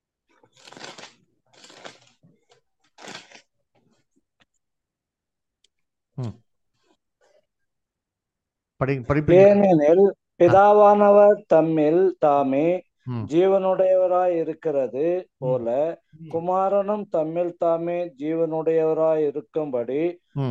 ஏனெனில் பிதாவானவர் தம்மில் தாமே ஜீவனுடையவராய் இருக்கிறது போல குமாரனும் தம்மில் தாமே ஜீவனுடையவராய் இருக்கும்படி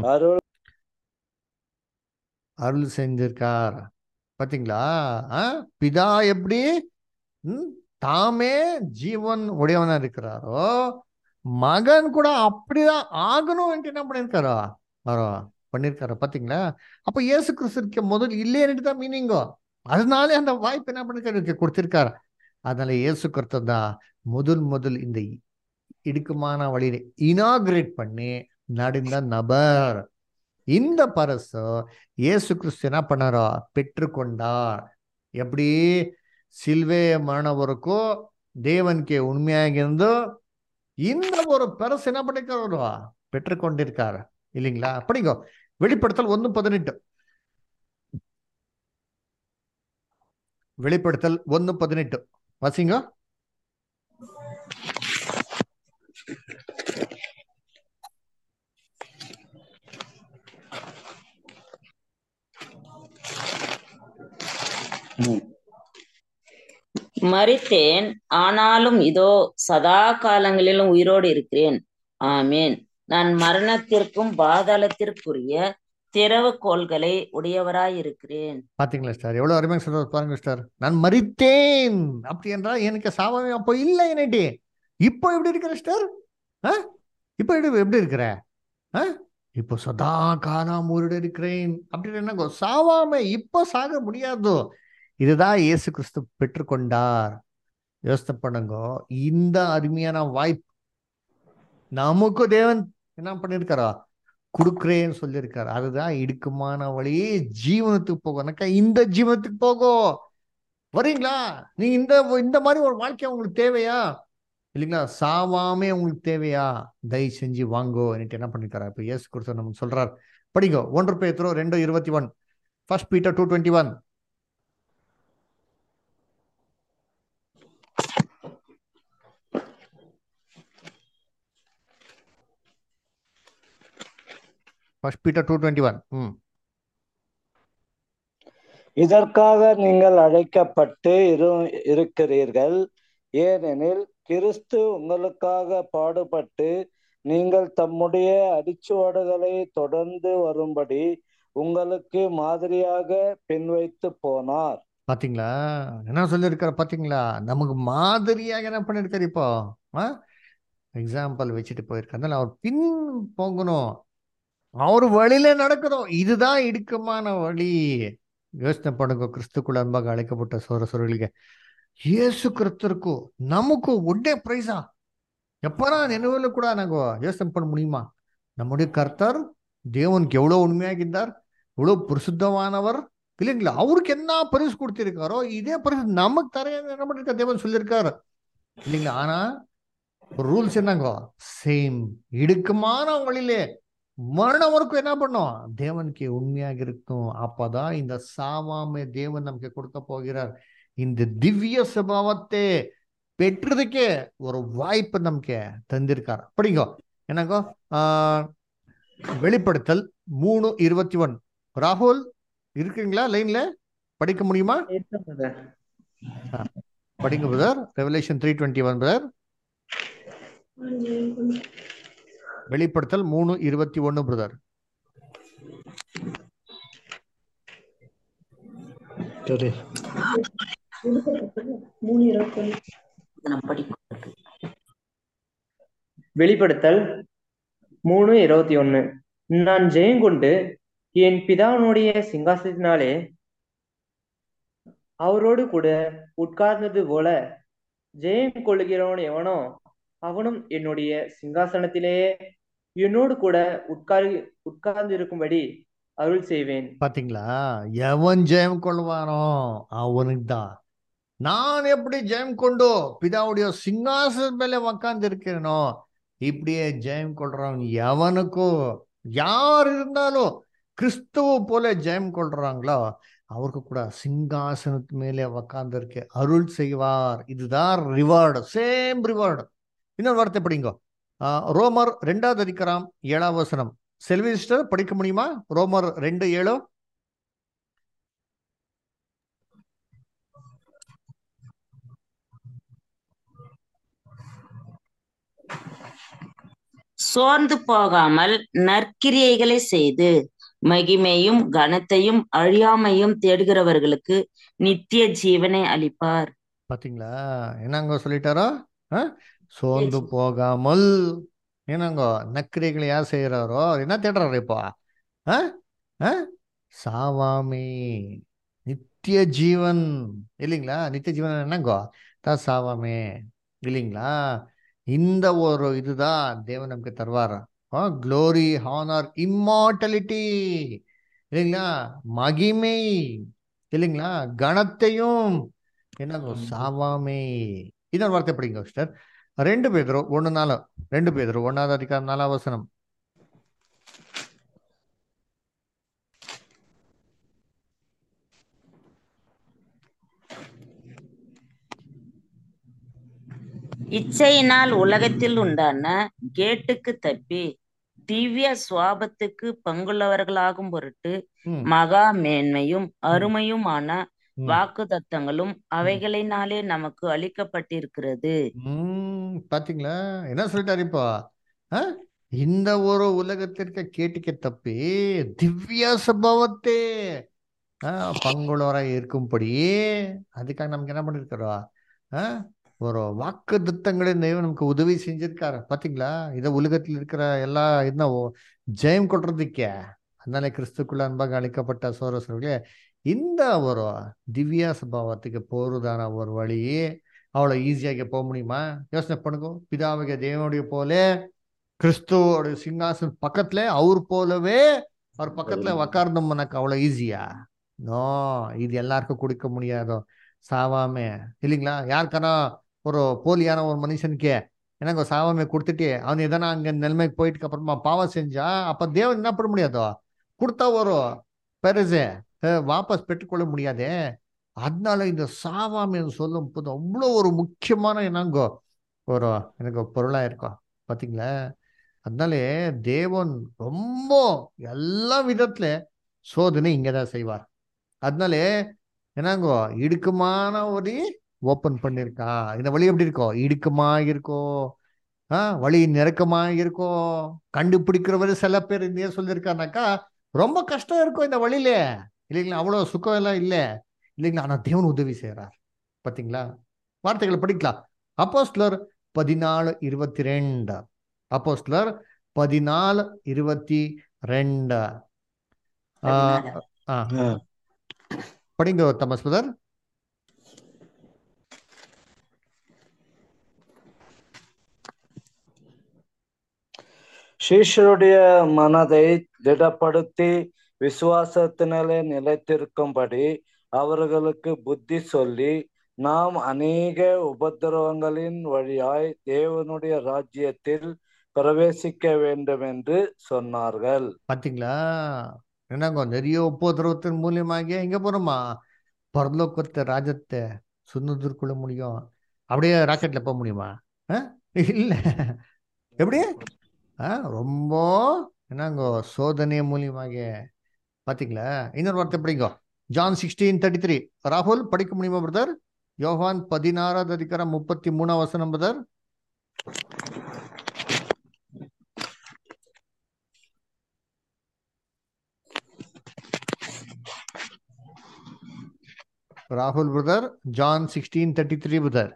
அருள் செஞ்சிருக்கார். பாத்தீங்களா? பிதா எப்படி தாமே ஜீவன் உடையவனா இருக்கிறாரோ, மகன் கூட அப்படிதான் ஆகணும் என்ன பண்ணிருக்காரோ அவரோ பண்ணிருக்காரு. பாத்தீங்களா? அப்ப இயேசு கிறிஸ்துக்கு முதல் இல்லைன்னு தான் மீனிங்கோ. அதனாலே அந்த வாய்ப்பு என்ன பண்ணிருக்காரு, கொடுத்திருக்காரு. அதனால இயேசு கிறிஸ்து தான் முதல் இந்த இடுக்கமான வழியில இனாகிரேட் பண்ணி நடந்த நபர். இந்த பரசு இயேசு கிறிஸ்து என்ன பண்ணாரோ பெற்றுக்கொண்டார். எப்படி? சில்வே மரணவருக்கோ தேவனுக்கே உண்மையாக இருந்தோ இந்த ஒரு பரசு என்ன பண்ணிருக்காரோ பெற்றுக்கொண்டிருக்கார், இல்லைங்களா? படிங்கோ வெளிப்படுத்தல் 1:18. வெளிப்படுத்தல் 1:18 வாசிங்க. மரித்தேன், ஆனாலும் இதோ சதா காலங்களிலும் உயிரோடு இருக்கிறேன். ஆமேன். நான் மரணத்திற்கும் பாதாளத்திற்குரிய திறவுகோல்களை உடையவராயிருக்கிறேன். பாத்தீங்களா ஸ்டார், எவ்வளவு அருமையாக சொல்ற பாருங்க ஸ்டார். நான் மரித்தேன் அப்படி என்றால் எனக்கு சாவாமே அப்போ இல்லை என்னடி. இப்போ எப்படி இருக்கிற ஸ்டார்? இப்போ எப்படி இருக்கிற? இப்போ சதா காலம் உயிரோடு இருக்கிறேன் அப்படின்னு என்ன சாவாம இப்போ சாக முடியாதோ. இதுதான் இயேசு கிறிஸ்து பெற்றுக்கொண்டார். யோசனை பண்ணுங்க. இந்த அருமையான வாய்ப்பு நமக்கு தேவன் என்ன பண்ணிருக்காரா கொடுக்குறேன்னு சொல்லியிருக்காரு. அதுதான் இடுக்கமான வழி ஜீவனத்துக்கு போகும். இந்த ஜீவனத்துக்கு போகும் வரீங்களா? நீங்க இந்த இந்த மாதிரி ஒரு வாழ்க்கை உங்களுக்கு தேவையா? இல்லைங்களா? சாவாமே உங்களுக்கு தேவையா? தயவு செஞ்சு வாங்கோ என்ன பண்ணிருக்காரு இப்ப இயேசு கிறிஸ்து நமக்கு சொல்றார். படிங்கோ 1 பேதுரு 2:21. 1 Peter 2:21. First Peter 2:21. இதற்காக நீங்கள் அழைக்கப்பட்டு இருக்கிறீர்கள். ஏனெனில் கிறிஸ்து உங்களுக்காக பாடுபட்டு நீங்கள் தம்முடைய அடிச்சுவடுகளை தொடர்ந்து வரும்படி உங்களுக்கு மாதிரியாக பின்வைத்து போனார். பாத்தீங்களா என்ன சொல்லியிருக்காரு? பாத்தீங்களா, நமக்கு மாதிரியாக என்ன பண்ணிருக்காரு? இப்போ எக்ஸாம்பிள் வச்சுட்டு போயிருக்காரு. அதனால அவர் பின் போகணும், அவர் வழியில நடக்கணும். இதுதான் இடுக்கமான வழி. யோசனை பண்ணுங்க, கிறிஸ்துக்குள்ள அன்பாக அழைக்கப்பட்ட சோரசோர்களுக்கு இயேசு கிறிஸ்தருக்கும் நமக்கும் ஒன்னே பிரைஸா? எப்பனா நினைவுல கூட நாங்க யோசனை பண்ண முடியுமா? நம்முடைய கர்த்தர் தேவனுக்கு எவ்வளவு உண்மையாகின்றார், எவ்வளவு பரிசுத்தமானவர் இல்லைங்களா? அவருக்கு என்ன பரிசு கொடுத்திருக்காரோ இதே பரிசு நமக்கு தர என்ன பண்ணிருக்க தேவன் சொல்லியிருக்காரு இல்லைங்களா? ஆனா ஒரு ரூல்ஸ் என்னங்கோ, சேம் இடுக்கமான வழியிலே மரணம் வரைக்கும் என்ன பண்ணும்? தேவனுக்கு உண்மையாக இருக்கும். அப்பதான் இந்த சாவாமை தேவன் நமக்கு கொடுக்க போகிறார். இந்த திவ்ய சுபாவத்தை பெற்றதுக்கே ஒரு வாய்ப்பு நமக்கு தந்திருக்கார். படிங்கோ என்னங்கோ, வெளிப்படுத்தல் 3:21. ராகுல் இருக்கீங்களா லைன்ல? படிக்க முடியுமா? படிங்க பிரதர். Revelation 3:21 brother. வெளிப்படுத்தல் 3:21 பிரதர். வெளிப்படுத்தல் 3:21. நான் ஜெயங்கொண்டு என் பிதாவினுடைய சிங்காசனத்தினாலே அவரோடு கூட உட்கார்ந்தது போல ஜெயம் கொள்ளுகிறவன் எவனோ அவனும் என்னுடைய சிங்காசனத்திலேயே என்னோடு கூட உட்கார்ந்து இருக்கும்படி அருள் செய்வேன். பாத்தீங்களா, எவன் ஜெயம் கொள்வானோ அவனுக்கு தான். நான் எப்படி ஜெயம் கொண்டு பிதாவுடைய சிங்காசன மேல உக்காந்து இருக்கிறேனோ இப்படியே ஜெயம் கொள்றவன் எவனுக்கும், யார் இருந்தாலும் கிறிஸ்துவ போல ஜெயம் கொள்றாங்களோ அவருக்கு கூட சிங்காசனத்து மேலே உக்காந்து இருக்க அருள் செய்வார். இதுதான் ரிவார்டு, சேம் ரிவார்டு. இன்னொரு வார்த்தை படிங்கோ, ரோமர் 2:7. செல்விஸ்டர் படிக்க முடியுமா? ரோமர் 2:7. சோர்ந்து போகாமல் நற்கிரியைகளை செய்து மகிமையும் கனத்தையும் அழியாமையும் தேடுகிறவர்களுக்கு நித்திய ஜீவனை அளிப்பார். பாத்தீங்களா என்னங்க சொல்லிட்டாரோ? சோர்ந்து போகாமல் என்னங்கோ நக்கிரைகளை யார் செய்யறாரோ என்ன தேடுறாரு இப்போ? சாவாமே நித்திய ஜீவன் இல்லைங்களா? நித்திய ஜீவன் என்னங்கோ தான் சாவாமே இல்லைங்களா? இந்த ஒரு இதுதான் தேவன் நமக்கு தருவார். க்ளோரி, ஹானர், இம்மார்டலிட்டி இல்லைங்களா? மகிமை இல்லைங்களா? கணத்தையும் என்னங்கோ சாவாமே. இன்னொரு வார்த்தை படிங்க சிஸ்டர். 2 பேதுரு 1:4. 2 பேதுரு 1:4. இச்சையினால் உலகத்தில் உண்டான கேட்டுக்கு தப்பி திவ்ய சுவாபத்துக்கு பங்குள்ளவர்களாகும் பொருட்டு மகா மேன்மையும் அருமையுமான வாக்கு தத்தங்களும் அவைகளினாலே நமக்கு அளிக்கப்பட்டிருக்கிறது. பாத்தீங்களா என்ன சொல்லிட்டாரு இப்போ? இந்த ஒரு உலகத்திற்கு கேட்டுக்க தப்பி திவ்ய சம்பவத்தே பங்குள்ளவராய் இருக்கும்படியே அதுக்காக நமக்கு என்ன பண்ணிருக்கிறோம்? ஒரு வாக்கு திட்டங்களின் தெய்வம் நமக்கு உதவி செஞ்சிருக்காரு. பாத்தீங்களா, இதை உலகத்தில் இருக்கிற எல்லா என்ன ஜெயம் கொள்றதுக்கே. அதனால கிறிஸ்துக்குள்ள அன்பாக அளிக்கப்பட்ட சோரசர்களே, இந்த ஒரு திவ்ய சம்பவத்துக்கு போறதான ஒரு வழி அவ்வளோ ஈஸியாக போக முடியுமா? யோசனை பண்ணுங்க. பிதாவிக தேவனுடைய போல கிறிஸ்துவோட சிங்காசன் பக்கத்துல அவர் போலவே அவர் பக்கத்துல உக்கார்ந்தோம்னாக்க அவ்வளோ ஈஸியா? நோ, இது எல்லாருக்கும் கொடுக்க முடியாதோ சாவாமே இல்லைங்களா? யாருக்கானா ஒரு போலியான ஒரு மனுஷனுக்கு எனக்கு சாவாமே கொடுத்துட்டு அவன் எதனா அங்க நிலைமைக்கு போயிட்டு அப்புறமா பாவம் செஞ்சா அப்ப தேவன் என்ன பண்ண முடியாதோ? கொடுத்தா ஒரு பெருசு வாபஸ் பெற்றுக்கொள்ள முடியாதே. அதனால இந்த சாவாமை சொல்லும் போது அவ்வளோ ஒரு முக்கியமான என்னங்கோ ஒரு எனக்கு பொருளா இருக்கும். பாத்தீங்களா? அதனாலே தேவன் ரொம்ப எல்லா விதத்துல சோதனை இங்கதான் செய்வார். அதனாலே என்னங்கோ இடுக்கமான வழி ஓப்பன் பண்ணிருக்கா. இந்த வழி எப்படி இருக்கோ? இடுக்கமா இருக்கோ, வழி நெருக்கமா இருக்கும். கண்டுபிடிக்கிறவரு சில பேர் இந்த சொல்லியிருக்காருனாக்கா ரொம்ப கஷ்டம் இருக்கும் இந்த வழியில, இல்லைங்களா? அவ்வளவு சுகம் எல்லாம் இல்லை, இல்லைங்களா? ஆனா தேவன் உதவி செய்யறார். பாத்தீங்களா? வார்த்தைகளை படிக்கலாம். அப்போஸ்தலர் 14:22. அப்போஸ்தலர் 14:22. ஆஹ் 14. ஆஹ் படிங்க தமஸ் பிரதர். சீஷருடைய மனதை திடப்படுத்தி விசுவாசத்தினாலே நிலைத்திருக்கும்படி அவர்களுக்கு புத்தி சொல்லி, நாம் அநேக உபத்திரவங்களின் வழியாய் தேவனுடைய ராஜ்யத்தில் பிரவேசிக்க வேண்டும் என்று சொன்னார்கள். பாத்தீங்களா? என்னங்கோ நிறைய உபோதிரவத்தின் மூலியமாக எங்க போறோமா? பரலோகத்தை ராஜ்யத்தை சுதந்திரக்குள்ள முடியும். அப்படியே ராக்கெட்ல போக முடியுமா? அஹ்? இல்ல. எப்படி? ரொம்ப என்னங்கோ சோதனை மூலியமாக. பாத்தீங்களா? இன்னொரு வார்த்தை படிங்கோ. ஜான் 16:33. ராகுல் படிக்க முடியுமா பிரதர்? யோவான் 16:33 பிரதர். ராகுல் பிரதர், ஜான் 16:33 பிரதர்.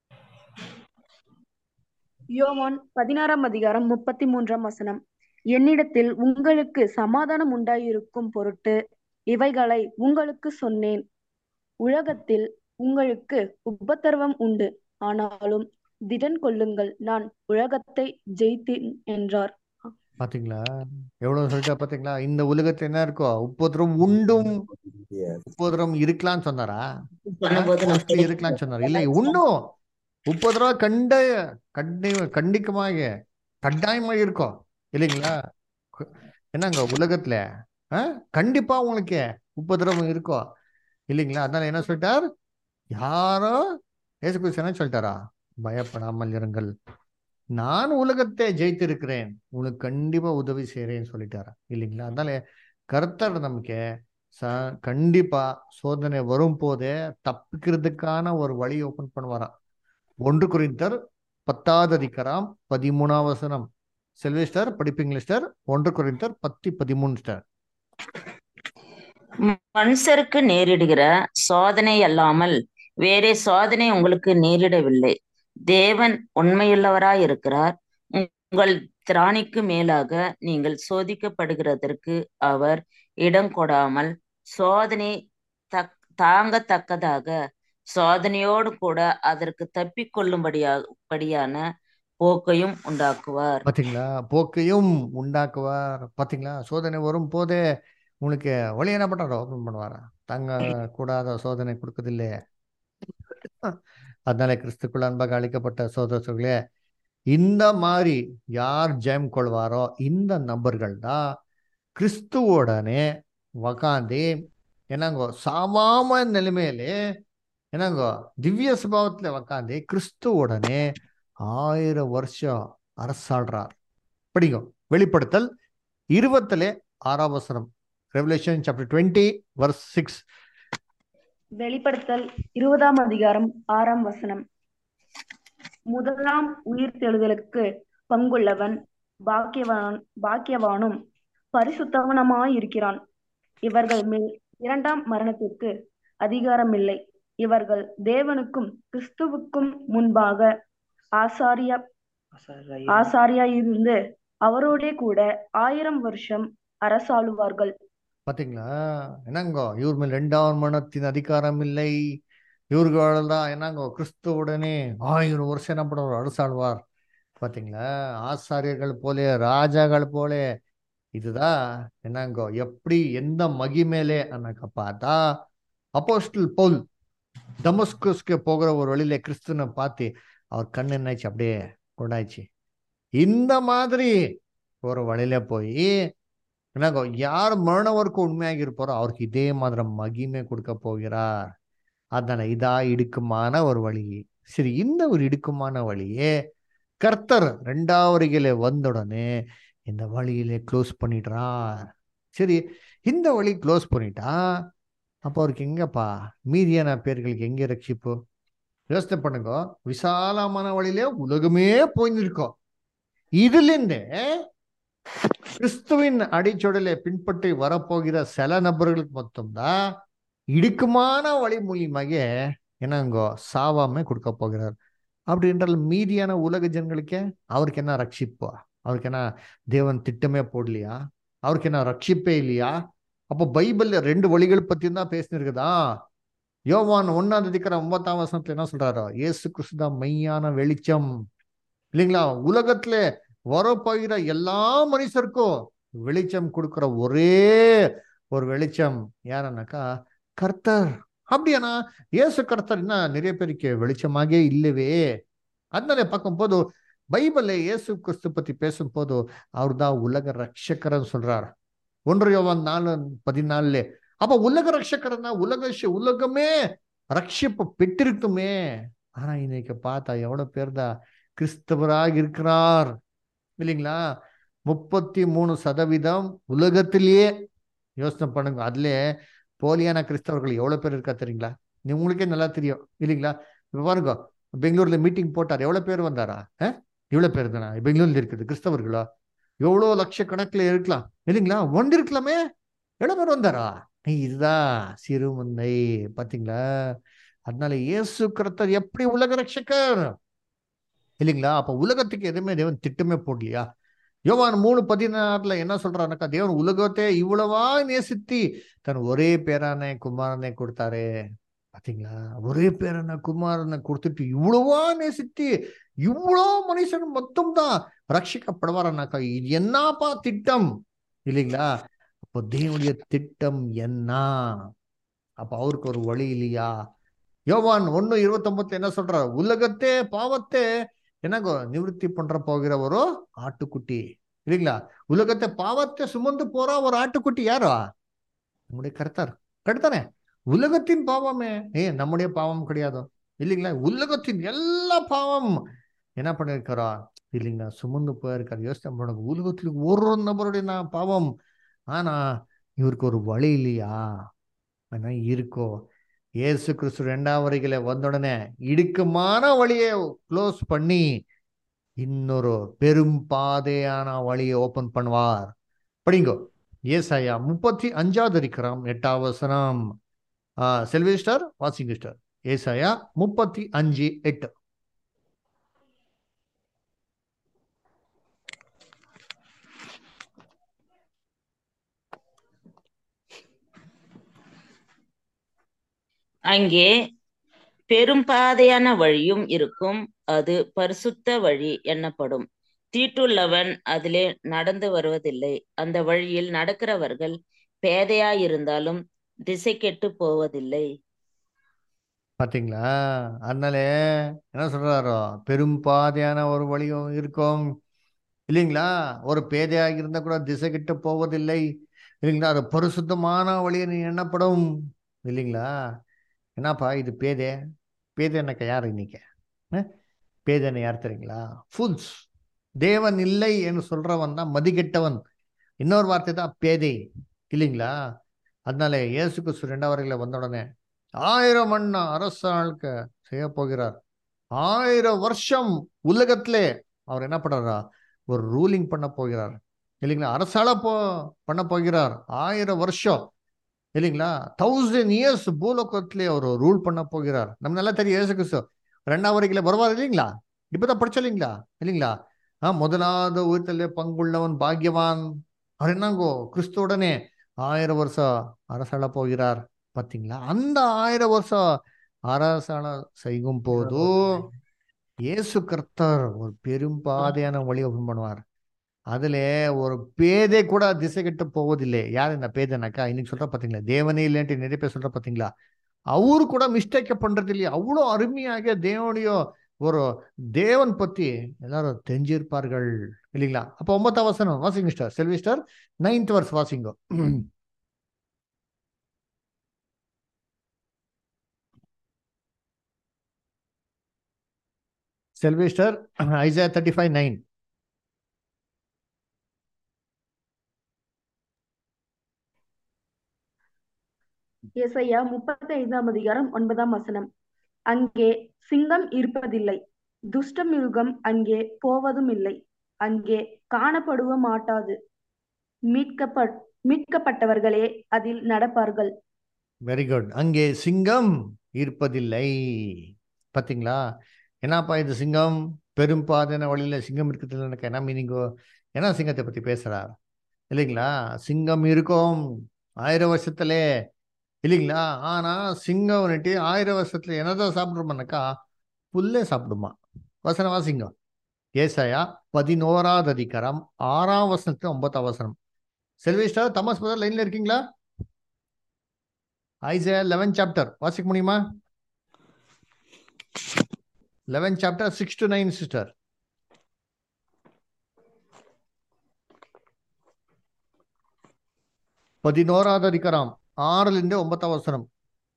யோவான் 16:33. என்னிடத்தில் உங்களுக்கு சமாதானம் உண்டாயிருக்கும் பொருட்டு இவைகளை உங்களுக்கு சொன்னேன். உலகத்தில் உங்களுக்கு உபத்திரவம் உண்டு, ஆனாலும் திடன் கொள்ளுங்கள், நான் உலகத்தை ஜெயித்தேன் என்றார். பாத்தீங்களா? எவ்வளவு சொல்லிட்டா பாத்தீங்களா? இந்த உலகத்துல என்ன இருக்கோ? உபத்திரம் உண்டும். உபத்திரம் இருக்கலாம்னு சொன்னாரா? பண்ணும்போது நம்ம அப்படி இருக்கலாம்னு சொன்னார்? இல்லை, உண்டும். உபத்திரம் கண்டிக்கமாக கட்டாயமாக இருக்கும், இல்லைங்களா? என்னங்க உலகத்துல கண்டிப்பா உங்களுக்கு உபதிரவம் இருக்கும், இல்லைங்களா? அதனால என்ன சொல்லிட்டார்? யாரோ ஏசு கிறிஸ்து என்ன சொல்லிட்டாரா? பயப்படாமல் இருங்கள், நான் உலகத்தை ஜெயித்திருக்கிறேன், உங்களுக்கு கண்டிப்பா உதவி செய்யறேன்னு சொல்லிட்டாரா, இல்லைங்களா? அதனால கர்த்தர் நமக்கு கண்டிப்பா சோதனை வரும் போதே தப்பிக்கிறதுக்கான ஒரு வழி ஓபன் பண்ணுவாராம். 1 கொரிந்தியர் 10:13. செல்வேஸ்டர் படிப்பீங்களா ஸ்டர்? 1 கொரிந்தியர் 10:13 ஸ்டர். மனுஷருக்கு நேரிடுகிற சோதனை அல்லாமல் வேறே சோதனை உங்களுக்கு நேரிடவில்லை. தேவன் உண்மையுள்ளவராய் இருக்கிறார். உங்கள் திராணிக்கு மேலாக நீங்கள் சோதிக்கப்படுகிறதற்கு அவர் இடம் கொடாமல் சோதனை தாங்கத்தக்கதாக சோதனையோடு கூட அதற்கு தப்பிக்கொள்ளும்படியான போக்கையும் உண்டாக்குவார். பாத்தீங்களா? போக்கையும் உண்டாக்குவார். பாத்தீங்களா? சோதனை வரும் போதே உங்களுக்கு வழி என்ன பண்றாரோ ஓபன் பண்ணுவாரா? தங்க கூடாத சோதனை கொடுக்குதில்லே. அதனால கிறிஸ்துக்குள் அன்பாக அளிக்கப்பட்ட சோதரர்களே, இந்த மாதிரி யார் ஜெயம் கொள்வாரோ இந்த நபர்கள் தான் கிறிஸ்துவோடனே உக்காந்து என்னங்கோ சாமாம நிலைமையிலே என்னங்கோ திவ்ய சுபாவத்துல உக்காந்து கிறிஸ்துவோடனே 1000 வருஷம் அரசாடுறார். படிங்க வெளிப்படுத்தல் 20:6. Revelation chapter 20 verse 6. வெளிப்படுத்தல் 20:6. முதலாம் உயிர்த்தெழுதலுக்கு பங்குள்ளவன் பாக்கியவானும் பரிசுத்தவனுமாயிருக்கிறான். இவர்கள் மேல் இரண்டாம் மரணத்திற்கு அதிகாரமில்லை. இவர்கள் தேவனுக்கும் கிறிஸ்துவுக்கும் முன்பாக ஆசாரியாயிருந்து அவரோடே கூட 1000 வருஷம் அரசாளுவார்கள். பாத்தீங்களா? என்னங்கோ இவர் மேல் 2ஆம் மரணத்தின் அதிகாரம் இல்லை. இவர்கள் தான் என்னங்கோ கிறிஸ்துவுடனே 1000 வருஷம் என்ன பண்ணுவார்? அரசாழ்வார். பாத்தீங்களா? ஆசாரியர்கள் போலே, ராஜாக்கள் போலே. இதுதான் என்னங்கோ எப்படி எந்த மகிமேலே அண்ணாக்க பார்த்தா அப்போஸ்டல் பவுல் தமஸ்கஸ்க்கு போகிற ஒரு வழியில கிறிஸ்துவனை பார்த்து அவர் கண் என்னாச்சு? அப்படியே கொண்டாச்சு. இந்த மாதிரி ஒரு வழியில போய் என்னங்கோ யார் மரணவருக்கு உண்மையாக இருப்பாரோ அவருக்கு இதே மாதிரி மகிமை கொடுக்க போகிறார். அதனால இதா இடுக்கமான ஒரு வழி. சரி, இந்த ஒரு இடுக்கமான வழியே கர்த்தர் 2ஆவது வருகையில வந்தவுடனே இந்த வழியிலே க்ளோஸ் பண்ணிடுறார். சரி, இந்த வழி க்ளோஸ் பண்ணிட்டா அப்போ அவருக்கு எங்கப்பா மீதியான பேர்களுக்கு எங்க ரட்சிப்பு? யோசனை பண்ணுங்க. விசாலமான வழியிலே உலகமே போயிருக்கோம். இதுல இருந்தே கிறிஸ்துவின் அடிச்சொடலை பின்பற்றி வரப்போகிற சில நபர்களுக்கு மட்டும்தான் இடுக்கமான வழி மூலியமாக என்னங்கோ சாவாமே கொடுக்க போகிறார். அப்படி என்றால் மீதியான உலக ஜனங்களுக்கே அவருக்கு என்ன ரட்சிப்பா? அவருக்கு என்ன தேவன் திட்டமே போடலையா? அவருக்கு என்ன ரட்சிப்பே இல்லையா? அப்போ பைபிள்ல ரெண்டு வழிகள் பத்தி தான் பேசினிருக்குதா? யோவான் 1:9 என்ன சொல்றாரோ, இயேசு கிறிஸ்து தான் மெய்யான வெளிச்சம் இல்லைங்களா? உலகத்துல வரப்போகிற எல்லா மனுஷருக்கும் வெளிச்சம் கொடுக்கிற ஒரே ஒரு வெளிச்சம் யாருன்னாக்கா கர்த்தர். அப்படியானா இயேசு கர்த்தர் என்ன நிறைய பேருக்கு வெளிச்சமாகவே இல்லவே. அதனால பார்க்கும்போது பைபிள்ல இயேசு கிறிஸ்து பத்தி பேசும்போது அவர் தான் உலக ரட்சகர்னு சொல்றார். 1 யோவான் 4:14. அப்ப உலக ரட்சகர்னா உலகமே ரட்சிப்பு பெற்றிருக்குமே. ஆனா இன்னைக்கு பார்த்தா எவ்வளவு பேர் தான் கிறிஸ்தவராக இருக்கிறார் இல்லைங்களா? 33% உலகத்திலேயே. யோசனை பண்ணுங்க. அதுல போலியான கிறிஸ்தவர்கள் எவ்வளவு பேர் இருக்கா தெரியுங்களா? உங்களுக்கே நல்லா தெரியும் இல்லைங்களா? இப்ப பாருங்க, பெங்களூர்ல மீட்டிங் போட்டார், எவ்வளவு பேர் வந்தாரா? இவ்வளவு பேர் தானா பெங்களூர்ல இருக்குது கிறிஸ்தவர்களா? எவ்வளவு லட்சக்கணக்கில் இருக்கலாம் இல்லைங்களா? வந்திருக்கலாமே. எவ்வளவு பேர் வந்தாரா? இதுதான் சிறுமந்தை. பாத்தீங்களா? அதனால இயேசு கர்த்தர் எப்படி உலக ரட்சகர் இல்லைங்களா? அப்ப உலகத்துக்கு எதுவுமே தேவன் திட்டமே போடலையா? யோவான் 3:16 என்ன சொல்றாருனாக்கா, தேவன் உலகத்தை இவ்வளவா நேசித்தி தன் ஒரே பேரான குமாரனை கொடுத்தாரு. பாத்தீங்களா? ஒரே பேரான குமாரனை கொடுத்துட்டு இவ்வளவா நேசித்தி இவ்வளோ மனுஷன் மொத்தம் தான் ரட்சிக்கப்படுவாரனாக்கா, இது என்னப்பா திட்டம் இல்லைங்களா? அப்போ தேவனுடைய திட்டம் என்ன? அப்ப அவருக்கு ஒரு வழி இல்லையா? யோவான் 1:29 என்ன சொல்றார்? உலகத்தே பாவத்தை என்னங்கோ நிவர்த்தி பண்ற போகிற ஒரு ஆட்டுக்குட்டி இல்லைங்களா? உலகத்தை பாவத்தை சுமந்து போற ஒரு ஆட்டுக்குட்டி யாரோ? நம்முடைய கர்த்தர். கர்த்தனே உலகத்தின் பாவமே நம்முடைய பாவம் கிடையாதோ இல்லைங்களா? உலகத்தின் எல்லா பாவம் என்ன பண்ணிருக்கிறா இல்லைங்களா? சுமந்து போயிருக்காரு. யோசனை பண்ணுங்க, உலகத்துல ஒரு நபருடைய பாவம். ஆனா இவருக்கு ஒரு வழி இல்லையா? ஆனா இருக்கோ. இயேசு கிறிஸ்து 2ஆம் வருகையில வந்த உடனே இடுக்கமான வழியை க்ளோஸ் பண்ணி இன்னொரு பெரும் பாதையான வழியை ஓபன் பண்ணுவார். படிங்கோ. ஏசாயா 35:8. செல்விஸ்டர் வாசிங்கிஸ்டர். ஏசாயா 35:8. அங்கே பெரும்பாதையான வழியும் இருக்கும், அது பரிசுத்த வழி என்னப்படும். தீட்டுள்ளவன் அதிலே நடந்து வருவதில்லை. அந்த வழியில் நடக்கிறவர்கள் பேதையாயிருந்தாலும் திசை கெட்டு போவதில்லை. பாத்தீங்களா? அதனால என்ன சொல்றாரோ, பெரும் பாதையான ஒரு வழியும் இருக்கும் இல்லைங்களா? ஒரு பேதையாக இருந்தா கூட திசை கிட்ட போவதில்லை இல்லைங்களா? அது பரிசுத்தமான வழியை நீ எண்ணப்படும் இல்லைங்களா? என்னப்பா இது பேதே? பேதைன்னாக்கா யாரு இன்னைக்கு? பேதனை யார் தெரியுங்களா? ஃபுல்ஸ். தேவன் இல்லை என்று சொல்றவன் தான் மதிகெட்டவன். இன்னொரு வார்த்தை தான் பேதை இல்லைங்களா? அதனால இயேசு கிறிஸ்து 2ஆம் வருகையில வந்த உடனே 1000 மண்ணா அரசாளுக்கு செய்ய போகிறார். 1000 வருஷம் உலகத்திலே அவர் என்ன பண்றாரா? ஒரு ரூலிங் பண்ண போகிறார் இல்லைங்களா? அரசாள பண்ண போகிறார் 1000 வருஷம் இல்லைங்களா? 1000 இயர்ஸ் பூலோகத்திலே அவர் ரூல் பண்ண போகிறார். நம்ம நல்லா தெரியும் இயேசு கிறிஸ்து 2ஆம் வருகையில வருவார் இல்லைங்களா? இப்பதான் படிச்சோம் இல்லைங்களா? இல்லைங்களா? முதலாவது உயிர்த்தலே பங்குள்ளவன் பாக்கியவான். அவர் என்னங்கோ கிறிஸ்துவுடனே 1000 வருஷம் அரசாள போகிறார். பாத்தீங்களா? அந்த 1000 வருஷம் அரசாள செய்யும் போது இயேசு கர்த்தர் ஒரு பெரும் பாதையான வழி ஓபன் பண்ணுவார். அதுல ஒரு பேதை கூட திசை கெட்டு போவதில்லை. யார் இந்த பேதைனாக்கா இன்னைக்கு சொல்ற பாத்தீங்களா? தேவனே இல்லைன்ட்டு நிறைய பேர் சொல்ற பாத்தீங்களா? அவரு கூட மிஸ்டேக் பண்றது இல்லையா? அவ்வளோ அருமையாக தேவனுடைய ஒரு தேவன் பத்தி எல்லாரும் தெரிஞ்சிருப்பார்கள் இல்லைங்களா? அப்ப 9ஆம் வசனம் வாசிங்க ஸ்டார். செல்விஸ்டர் 9th verse வாசிங்க. செல்விஸ்டர் ஐசையா 35:9. ஏசாயா 35 அதிகாரம் 9 அங்கே சிங்கம் இருப்பதில்லை, துஷ்ட மிருகம் அங்கே போவதும் இல்லை, அங்கே காணப்படுவ மாட்டாது, மீட்கப்பட்டவர்களே அதில் நடப்பார்கள். Very good. அங்கே சிங்கம் இருப்பதில்லை. பார்த்தீங்களா? என்னப்பா இது சிங்கம்? பெரும்பாதான வழியில சிங்கம் இருக்குது எனக்கு என்ன மீனிங்கோ? என்ன சிங்கத்தை பத்தி பேசுறார் இல்லைங்களா? சிங்கம் இருக்கும் 1000 வருஷத்துல இல்லைங்களா? ஆனா சிங்கம் வந்துட்டு 1000 வருஷத்துல என்னதான் சாப்பிடுமானாக்கா புல்லே சாப்பிடுமா. வசனமா சிங்கம் ஏசாயா 11 அதிகாரம் 6 9 வசனம். செல்விஸ்டர் தமஸ் பிரதர் லைன்ல இருக்கீங்களா? ஐசையா 11 சாப்டர் வாசிக்க முடியுமா? 11 சாப்டர் 6 to 9 சிஸ்டர். 11 அதிகாரம் 6 9 வசனம்.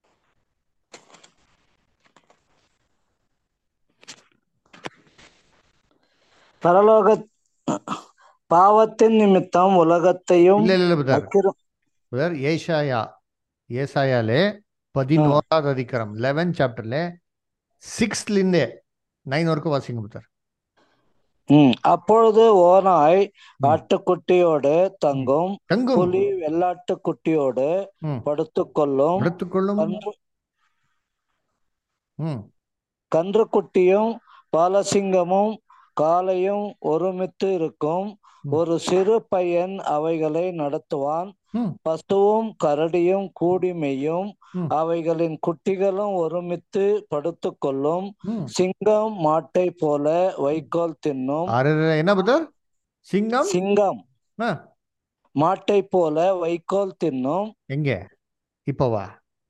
பரலோக பாவத்தின் நிமித்தம் உலகத்தையும் இல்ல பிரதர். அக்கிரம் பிரதர் ஏசாயாலே 11 அதிகாரம் 11 சாப்டர்ல 6 9 வரைக்கும் வாசிங்க பிரதர். அப்பொழுது ஓநாய் ஆட்டுக்குட்டியோடு தங்கும், தங்கும் புலி வெள்ளாட்டுக்குட்டியோடு படுத்துக்கொள்ளும், எடுத்துக்கொள்ளும். கன்றுக்குட்டியும் பாலசிங்கமும் காளையும் ஒருமித்து இருக்கும், ஒரு சிறு பையன் அவைகளை நடத்துவான், பசுவும் கரடியும் கூடி மேயும், அவைகளின் குட்டிகளும் ஒருமித்து படுத்துக்கொள்ளும், சிங்கம் மாட்டை போல வைக்கோல் தின்னும். என்ன பிரதர்? சிங்கம் மாட்டை போல வைக்கோல் தின்னும். எங்க இப்போவா?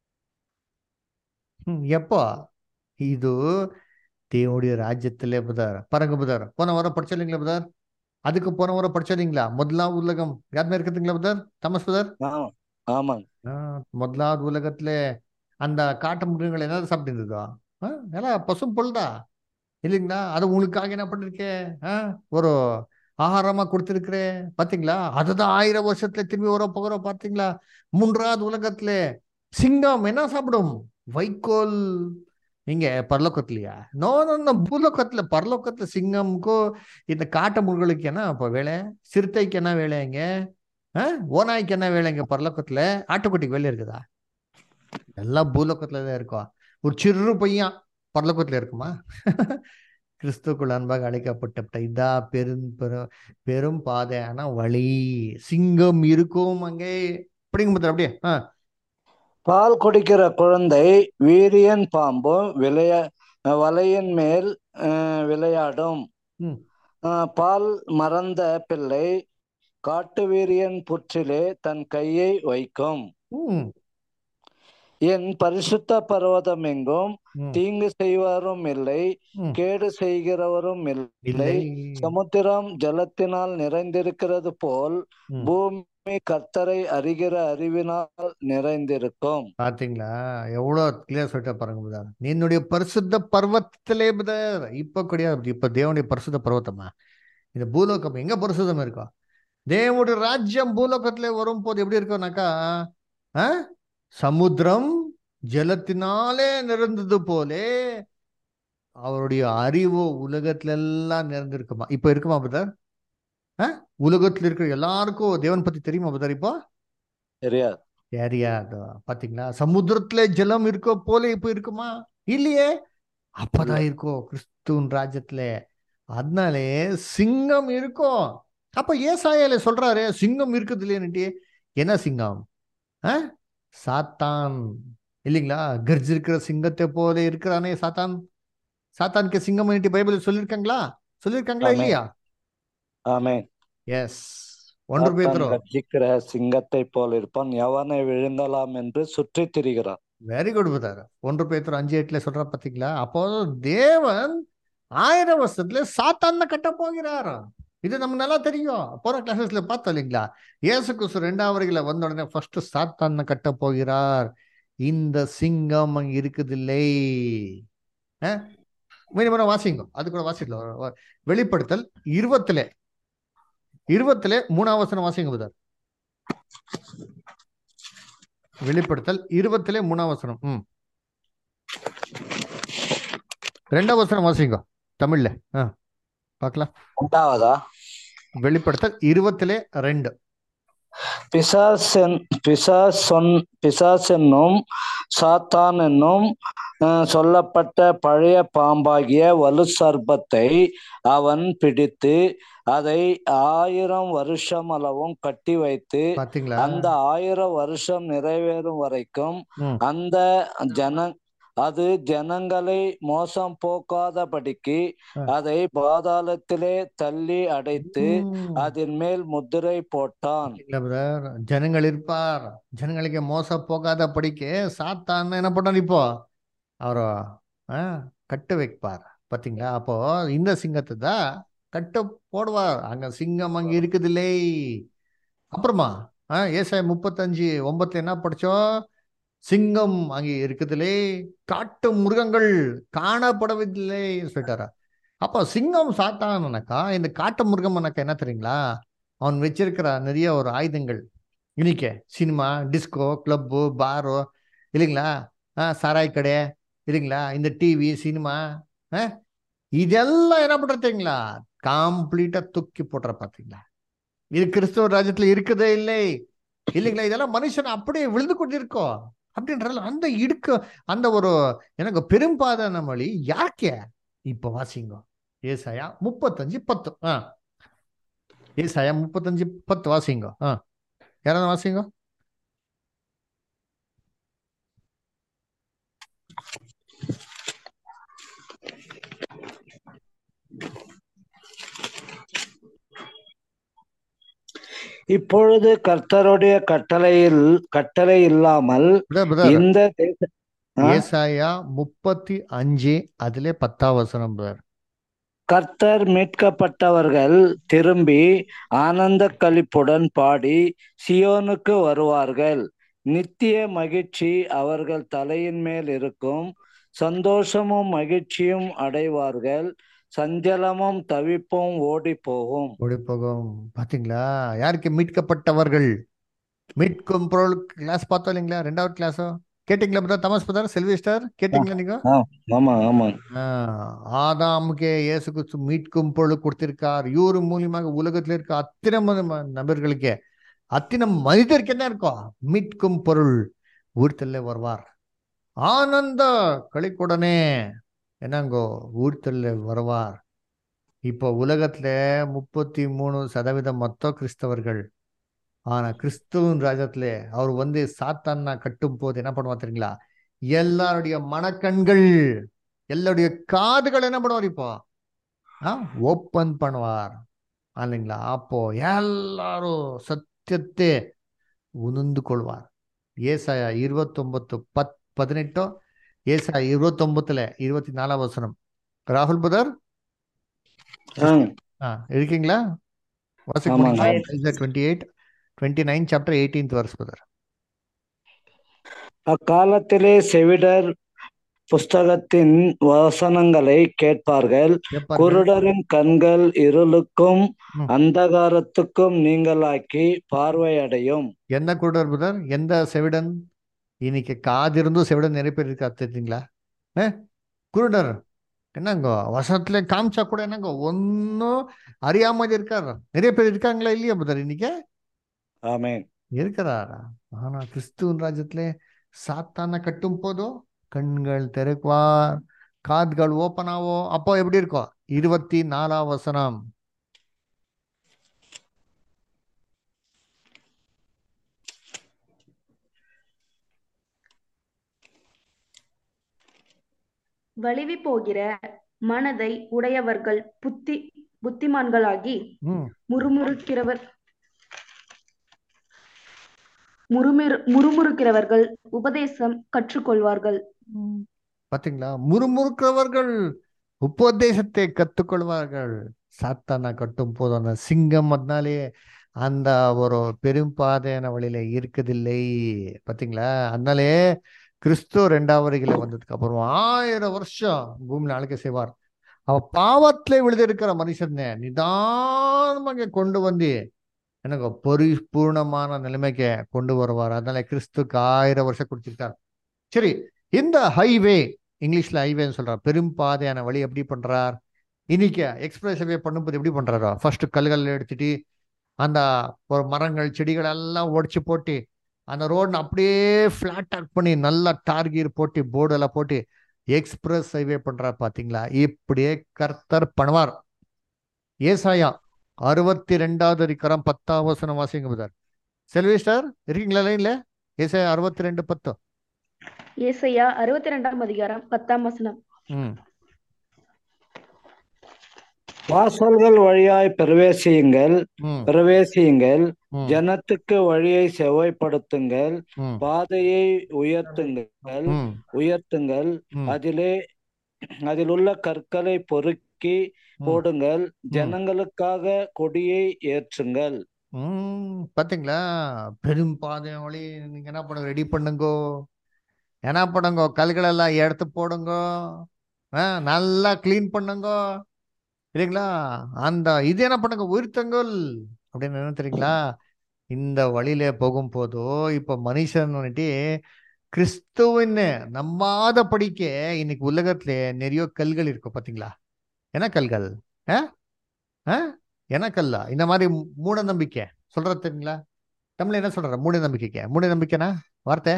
எப்போ? இது தேவனுடைய ராஜ்யத்திலே பிரதர். பாருங்க பிரதர், போன வாரம் படிச்சிருந்தீங்களா பிரதர்? அதுக்கு போன வாரம் படிச்சிருந்தீங்களா? முதலாவது உலகம் யாருமே இருக்குதுங்களா பிரதர்? தமஸ் பிரதர்? ஆமாங்க. முதலாவது உலகத்துல அந்த காட்டு மிருகங்கள் என்ன சாப்பிட்டு இருந்ததோ எல்லாம் பசும் பொழுதா இல்லைங்களா? அது உங்களுக்காக என்ன பண்ணிருக்கேன், ஒரு ஆகாரமா கொடுத்துருக்கிறேன். பாத்தீங்களா? அதுதான் 1000 வருஷத்துல திரும்பி வர போகிறோம். பாத்தீங்களா? 3வது உலகத்துல சிங்கம் என்ன சாப்பிடும்? வைக்கோல். நீங்க பரலோகத்திலையா? நோ பூலோகத்துல. பரலோகத்துல சிங்கம்க்கோ இந்த காட்டு முருகளுக்கு என்ன இப்போ வேலை? சிறுத்தைக்கு என்ன வேலைங்க? ஓநாய்க்கு என்ன வேலைங்க? பரலோகத்துல ஆட்டுக்குட்டிக்கு வேலை இருக்குதா? எல்லாம் பூலோகத்துல தான் இருக்கும். ஒரு சிறு பையன் பரலோகத்துல இருக்குமா? கிறிஸ்துக்குள் அன்பாக அழைக்கப்பட்ட இதா பெரும் பாதையான வழி. சிங்கம் இருக்கும் அங்கே. அப்படிங்க அப்படியே பால் குடிக்கிற குழந்தை வீரியன் பாம்பும் வலையின் மேல் விளையாடும், பால் மறந்த பிள்ளை காட்டு வீரியன் புற்றிலே தன் கையை வைக்கும். என் பரிசுத்த பர்வதம் எங்கும் தீங்கு செய்வாரும் இல்லை, கேடு செய்கிறவரும் இல்லை. சமுத்திரம் ஜலத்தினால் நிறைந்திருக்கிறது போல் பூமி கர்த்தரை அறிகிற அறிவினால் நிறைந்திருக்கும். பாத்தீங்களா? எவ்வளவு கிளியர் சொல்லிட்ட பாருங்க. நீனுடைய பரிசுத்த பர்வத்திலே இப்ப கிடையாது. இப்ப தேவனுடைய பரிசுத்த பர்வத்தமா? இந்த பூலோகம் எங்க பரிசுத்தம் இருக்கும்? தேவனுடைய ராஜ்யம் பூலோகத்திலே வரும் போது எப்படி இருக்கும்னாக்கா, சமுத்திரம் ஜலத்தினாலே நிறைந்தது போலே அவருடைய அறிவு உலகத்துல எல்லாம் நிறைந்திருக்குமா? இப்ப இருக்குமா பிரதர்? உலகத்துல இருக்கிற எல்லாருக்கும் தேவன் பத்தி தெரியுமா பிரதர்? இப்போ தெரியாது. பாத்தீங்களா? சமுத்திரத்துல ஜலம் இருக்க போல இப்ப இருக்குமா? இல்லையே. அப்பதான் இருக்கும் கிறிஸ்துவின் ராஜ்யத்துல. அதனாலே சிங்கம் இருக்கும். அப்ப ஏசாயால சொல்றாரு சிங்கம் இருக்குது இல்லையான்னுட்டு. என்ன சிங்கம்? சாத்தான் இல்லைங்களா? கர்ஜிருக்கிற சிங்கத்தை போல இருக்கிறானே சாத்தான். சாத்தானுக்கு சிங்கம் பைபிள் சொல்லியிருக்காங்களா இல்லையா? எஸ். 1 பேதுரு கர்ஜிக்கிற சிங்கத்தை போல இருப்பான், எவனை விழுங்கலாம் என்று சுற்றி திரிகிறான். Very good brother. 1 பேதுரு 5:8 சொல்ற பாத்தீங்களா? அப்போ தேவன் 1000 வருஷத்துல சாத்தான கட்ட போகிறார். இது நமக்கு நல்லா தெரியும். போற கிளாஸஸ்ல பார்த்தோம் இல்லைங்களா? இயேசு கிறிஸ்து 2வது வருகையில வந்த உடனே ஃபர்ஸ்ட் சாத்தான கட்ட போகிறார். இந்த சிங்கம் அங்க இருக்குதில்லை. வாசிங்க, அது கூட வாசிக்கல. வெளிப்படுத்தல் 20 3வது வசனம் வாசிங்க பிரதர். வெளிப்படுத்தல் 20:3 ம் 2 வாசிங்க தமிழ்ல. பார்க்கலாம். உண்டாவதா? வெளிப்படுத்தல் 20:2. பிசாசென்னும் சாத்தான் என்னும் சொல்லப்பட்ட பழைய பாம்பாகிய வலு சர்ப்பத்தை அவன் பிடித்து அதை 1000 வருஷம் அளவும் கட்டி வைத்து பாத்தீங்களா? அந்த 1000 வருஷம் நிறைவேறும் வரைக்கும் ம். அது ஜனங்களை மோசம் போக்காதபடிக்கு ஆ. அதை பாதாளத்திலே தள்ளி அடைத்து ம். அதன் மேல் முத்திரை போட்டான். பாத்தீங்களா brother? ஜனங்கள் இருப்பார், ஜனங்களுக்கு மோச போகாத படிக்க சாத்தான் என்ன பண்ணார் இப்போ அவர கட்டு வைப்பார். பாத்தீங்களா? அப்போ இந்த சிங்கத்தை தான் கட்டு போடுவார். அங்க சிங்கம் அங்க இருக்குதில்லை. அப்புறமா ஏசாயா 35:9 என்ன படிச்சோம்? சிங்கம் அங்கே இருக்குதில்லை, காட்டு மிருகங்கள் காணப்படவில்லை சொல்லிட்டாரா. அப்போ சிங்கம் சாத்தானக்கா இந்த காட்டு மிருகம் என்ன தெரியுங்களா? அவன் வச்சிருக்கிற நிறைய ஒரு ஆயுதங்கள் இன்னைக்கு சினிமா, டிஸ்கோ, கிளப்பு, பாரோ இல்லைங்களா, சாராய் கடை இல்லைங்களா, இந்த டிவி, சினிமா இதெல்லாம் என்ன பண்றீங்களா கம்ப்ளீட்டா தூக்கி போட்டுற. பார்த்தீங்களா? இது கிறிஸ்தவ ராஜ்யத்துல இருக்குதே இல்லை இல்லைங்களா? இதெல்லாம் மனுஷன் அப்படியே விழுந்து கொண்டிருக்கோம் அப்படின்றால அந்த இடுக்க அந்த ஒரு எனக்கு பெரும்பாதான மொழி யாருக்கே இப்ப வாசிங்க. ஏசாயா 35:10. ஏசாயா 35:10 வாசிங்க. யாராவது வாசிங்க. இப்பொழுது கர்த்தருடைய கட்டளை இல்லாமல் இந்த ஏசாயா 35 அதிலே 10 brother. கர்த்தர் மீட்கப்பட்டவர்கள் திரும்பி ஆனந்த களிப்புடன் பாடி சியோனுக்கு வருவார்கள். நித்திய மகிழ்ச்சி அவர்கள் தலையின் மேல் இருக்கும். சந்தோஷமும் மகிழ்ச்சியும் அடைவார்கள். சஞ்சலமும் தவிப்பும் ஓடி போகும். பாத்தீங்களா? யாருக்கு மீட்கப்பட்டவர்கள்? மீட்கும் பொருள் கிளாஸ் பார்த்தோம் இல்லைங்களா? 2வது கிளாஸோ கேட்டீங்களா பிரதர்? தமஸ் பிரதர், செல்விஸ்டர் கேட்டீங்களா நீங்க? ஆமா ஆமா. ஆதாமுக்கே இயேசு கிறிஸ்து மீட்கும் பொருள் கொடுத்திருக்கார். இவரு மூலியமாக உலகத்துல இருக்க அத்தனை நபர்களுக்கே அத்தனை மனிதருக்கு என்ன இருக்கும்? மீட்கும் பொருள் ஊர்த்தல்ல வருவார். ஆனந்த களிக்குடனே என்னங்கோ ஊர்த்தல்ல வருவார். இப்போ உலகத்துல 33% மொத்த கிறிஸ்தவர்கள். ஆனா கிறிஸ்துவின் ராஜ்யத்துல அவர் சாத்தான்னா கட்டும் போது என்ன பண்ணுவா தெரியுங்களா? எல்லாருடைய மனக்கண்கள், எல்லாருடைய காதுகள் என்ன பண்ணுவார் இப்போ ஓப்பன் பண்ணுவார் இல்லைங்களா? அப்போ எல்லாரும் சத்தியத்தை உணர்ந்து கொள்வார். ஏசாயா 29:18, ஏசாயா 29:24. ராகுல் பிரதர் இருக்கீங்களா? வாசிக்க முடியுமா? 29 chapter 18th verse brother. அக்காலத்திலே செவிடர் புஸ்தகத்தின் வசனங்களை கேட்பார்கள். குருடரின் கண்கள் இருளுக்கும் அந்தகாரத்துக்கும் நீங்களாக்கி பார்வையடையும். என்ன குருடர் பிரதர்? எந்த செவிடன்? இன்னைக்கு காது இருந்தும் செவிடன் நிறைய பேர் இருக்கா தெரியுங்களா? குருடர் என்னங்கோ வசனத்துல காமிச்சா கூட என்னங்கோ ஒன்னும் அறியாம இருக்காரு. நிறைய பேர் இருக்காங்களா இல்லையா பிரதர் இன்னைக்கு? ஆமென். இருக்கிறாரா? ஆனா கிறிஸ்துவின் ராஜ்யத்துல சாத்தான கட்டும் போதோ கண்கள் திறக்குவார், காதுகள் ஓப்பன் ஆகும். அப்போ எப்படி இருக்கும்? 24 வலிவி போகிற மனதை உடையவர்கள் புத்திமான்களாகி முறுமுறுக்கிறவர்கள் உபதேசம் கற்றுக்கொள்வார்கள். பாத்தீங்களா? முறுமுறுக்கிறவர்கள் உபதேசத்தை கற்றுக்கொள்வார்கள். சாத்தானா கட்டும் போது அந்த சிங்கம் அதனாலே அந்த ஒரு பெரும்பாதையான வழியில இருக்குதில்லை. பாத்தீங்களா? அதனாலே கிறிஸ்து 2வது வருகையில வந்ததுக்கு அப்புறம் 1000 வருஷம் பூமியில ஆளுகை செய்வார். அவ பாவத்திலே விழுதிருக்கிற மனுஷனை நிதானமாக கொண்டு வந்து எனக்கு பரிபூர்ணமான நிலைமைக்கு கொண்டு வருவார். அதனால கிறிஸ்துக்கு 1000 வருஷம் கொடுத்திருக்கார். சரி, இந்த ஹைவே, இங்கிலீஷ்ல ஹைவேன்னு சொல்றார், பெரும் பாதையான வழி எப்படி பண்றார்? இன்னைக்கு எக்ஸ்பிரஸ் வே பண்ணும்போது எப்படி பண்றாரோ, ஃபர்ஸ்ட் கல்கள் எடுத்துட்டு அந்த ஒரு மரங்கள் செடிகள் எல்லாம் உடைச்சு போட்டு அந்த ரோடு அப்படியே ஃபிளாட் ஆக் பண்ணி நல்லா டார்கீர் போட்டு போர்டு எல்லாம் போட்டு எக்ஸ்பிரஸ் ஹைவே பண்றார். பாத்தீங்களா? இப்படியே கர்த்தர் பண்ணுவார். ஏசாயா 62வது அதிகாரம் 10வது வசனம் வாசிங்க பிரதர். செல்விஸ்டர் இருக்கீங்களா லைன்ல? ஏசாயா 62:10. ஏசாயா 62ஆம் அதிகாரம் 10ஆம் வசனம். ம் வாசல்கள் வழியாய் பிரவேசியுங்கள், ம் பிரவேசியுங்கள். ம் ஜனத்துக்கு வழியை செவ்வாய்ப்படுத்துங்கள், ம் பாதையை உயர்த்துங்கள், ம் உயர்த்துங்கள். ம் அதிலுள்ள கற்களை பொறுக்கி ம் போடுங்கள், ம் ஜனங்களுக்காக கொடியை ஏற்றுங்கள். பாத்தீங்களா? பெரும் பாதை வழி நீங்க என்ன பண்ணுங்க, ரெடி பண்ணுங்கோ. என்ன பண்ணுங்க, கல்களெல்லாம் எடுத்து போடுங்கோ. நல்லா கிளீன் பண்ணுங்க. இல்லைங்களா? அந்த இது என்ன பண்ணுங்க, உயிர்த்தங்கள் அப்படின்னு என்ன தெரியுங்களா? இந்த வழியில போகும்போதோ இப்ப மனுஷன் வந்துட்டு கிறிஸ்துவின் நம்பாத படிக்க இன்னைக்கு உலகத்துல நிறைய கல்கள் இருக்கும். பாத்தீங்களா? என்ன கல்கள்? அஹ்? அஹ்? என்ன கல்லா? இந்த மாதிரி மூட நம்பிக்கை சொல்றது தெரியுங்களா? தமிழ்ல என்ன சொல்ற? மூட நம்பிக்கைக்கு மூட நம்பிக்கைனா வார்த்தை?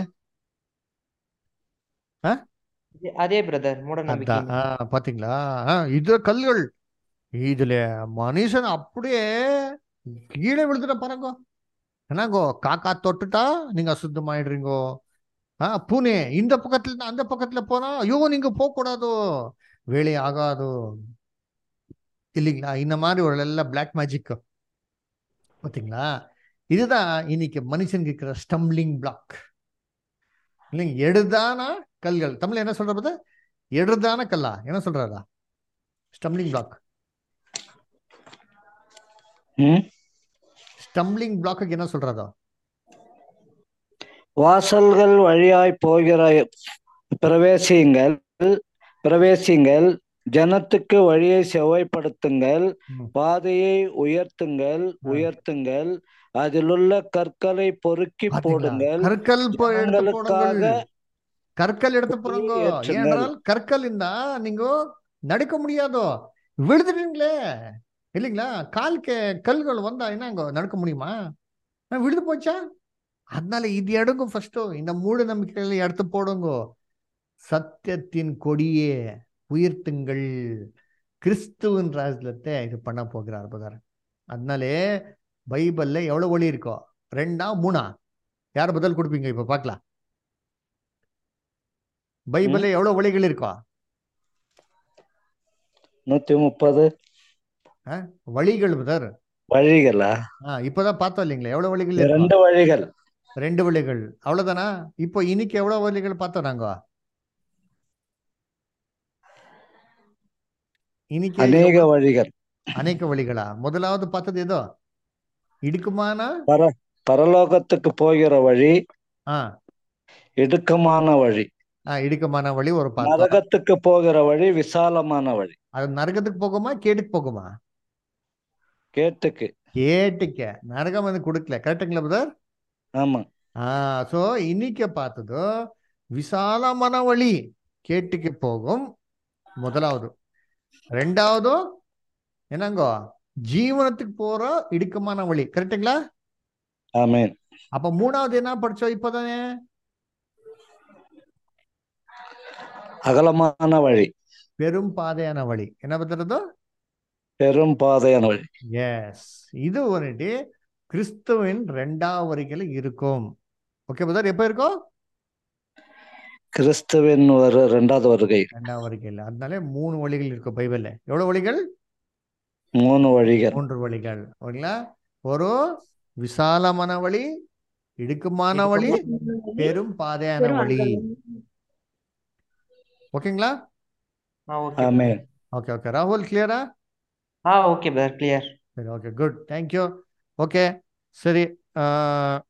அஹ்? அதே பிரதர், மூட நம்பிக்கை. அதான். பாத்தீங்களா? இது கல்கள். இதுல மனுஷன் அப்படியே கீழே விழுந்துட்ட பாருங்க. என்னங்கோ, காக்கா தொட்டுட்டா நீங்க அசுத்தமாயிடுறீங்கோ. பூனே இந்த பக்கத்துல இருந்து அந்த பக்கத்துல போனா ஐயோ நீங்க போக கூடாதோ, வேலை ஆகாதோ. இல்லைங்களா? இந்த மாதிரி ஒரு எல்லாம் பிளாக் மேஜிக். பாத்தீங்களா? இதுதான் இன்னைக்கு மனுஷனுக்கு இருக்கிற ஸ்டம்பிளிங் பிளாக். இல்லைங்க, எடுதான கல்கள். தமிழ்ல என்ன சொல்றது? எடுதான கல்லா என்ன சொல்றாரா? Stumbling block. ம்? ஸ்டம்பிளிங் பிளாக்கு என்ன சொல்றதோ? வாசல்கள் வழியாய் போகிற பிரவேசியுங்கள், பிரவேசியுங்கள். ஜனத்துக்கு வழியை செவ்வாய்ப்படுத்துங்கள், ம். பாதையை உயர்த்துங்கள், ஆ. உயர்த்துங்கள். அதிலுள்ள கற்களை பொறுக்கி பாத்தீங்களா? போடுங்கள், கற்கள் எடுத்து போடுங்கள். ஜனங்களுக்காக கற்கள் எடுத்து கொடியை போறோங்க. ஏற்றுங்கள். ஏனென்றால் கற்கள் இருந்தா நீங்க நடக்க முடியாதோ, விழுதுட்டீங்களே. இல்லைங்களா? கால்க்கு கல்கள் வந்தா என்னங்க நடக்க முடியுமா? விழுது போச்சா? அதனால இது எடுங்க ஃபர்ஸ்ட். இந்த மூட நம்பிக்கைகளை எடுத்து போடுங்க. சத்தியத்தின் கொடியே உயர்த்துங்கள். கிறிஸ்துவின் ராஜ்யத்தை இது பண்ண போகிறார் பதார். அதனாலே பைபிள்ல எவ்வளவு வழி இருக்கோ? 2ஆ 3ஆ? யார் பதில் கொடுப்பீங்க இப்ப பார்க்கலாம்? ம்? பைபிள்ல எவ்வளவு வழிகள் இருக்கோ? 130 வழிகள் பதார். வழிகளா? இப்பதான் பார்த்தோம் இல்லைங்களா? எவ்வளவு வழிகள் இருக்கோ? 2 வழிகள். 2 வழிகள். அவ்வளவுதானா? இப்போ இன்னைக்கு எவ்வளவு வழிகள் பார்த்தோம் நாங்க? இன்னைக்கு அநேக வழிகள். அநேக வழிகளா? முதலாவது பார்த்தது ஏதோ இடுக்குமான பரலோகத்துக்கு போகிற வழி, ஆ இடுக்கமான வழி. இடுக்கமான வழி ஒரு பார்த்தோம். நரகத்துக்கு போகிற வழி விசாலமான வழி. அது நரகத்துக்கு போகுமா கேட்டுக்கு போகுமா? கேட்டுக்கு. கேட்டுக்க. நரகம் வந்து கொடுக்கல. கரெக்டுங்களா பிரதர்? ஆமா. சோ இன்னைக்கு பார்த்தது விசாலமான வழி கேட்டுக்கு போகும் முதலாவது. 2வது என்னங்கோ, ஜீவனத்துக்கு போற இடுக்கமான வழி. கரெக்டுங்களா? ஆமென். அப்ப 3வது என்ன படிச்சோம் இப்பதானே? அகலமான வழி, பெரும் பாதையான வழி. என்ன பண்றது? பெரும் பாதையான வழி. எஸ், இது வந்துட்டு கிறிஸ்துவின் 2வது வருகையில இருக்கும். ஓகே பிரதர், எப்ப இருக்கும்? கிறிஸ்துவின் 2வது வருகை. 2வது வருகையில். அதனால 3 வழிகள் இருக்கும் பைபிள்ல. எவ்வளவு வழிகள்? 3 வழிகள். 3 வழிகள். ஓகேங்களா? ஒரு விசாலமான வழி, இடுக்கமான வழி, பெரும் பாதையான வழி. ஓகேங்களா? Okay amen. Okay okay. ராகுல் கிளியரா? Okay brother, clear. சரி, ஓகே, குட், தேங்க்யூ. ஓகே, சரி.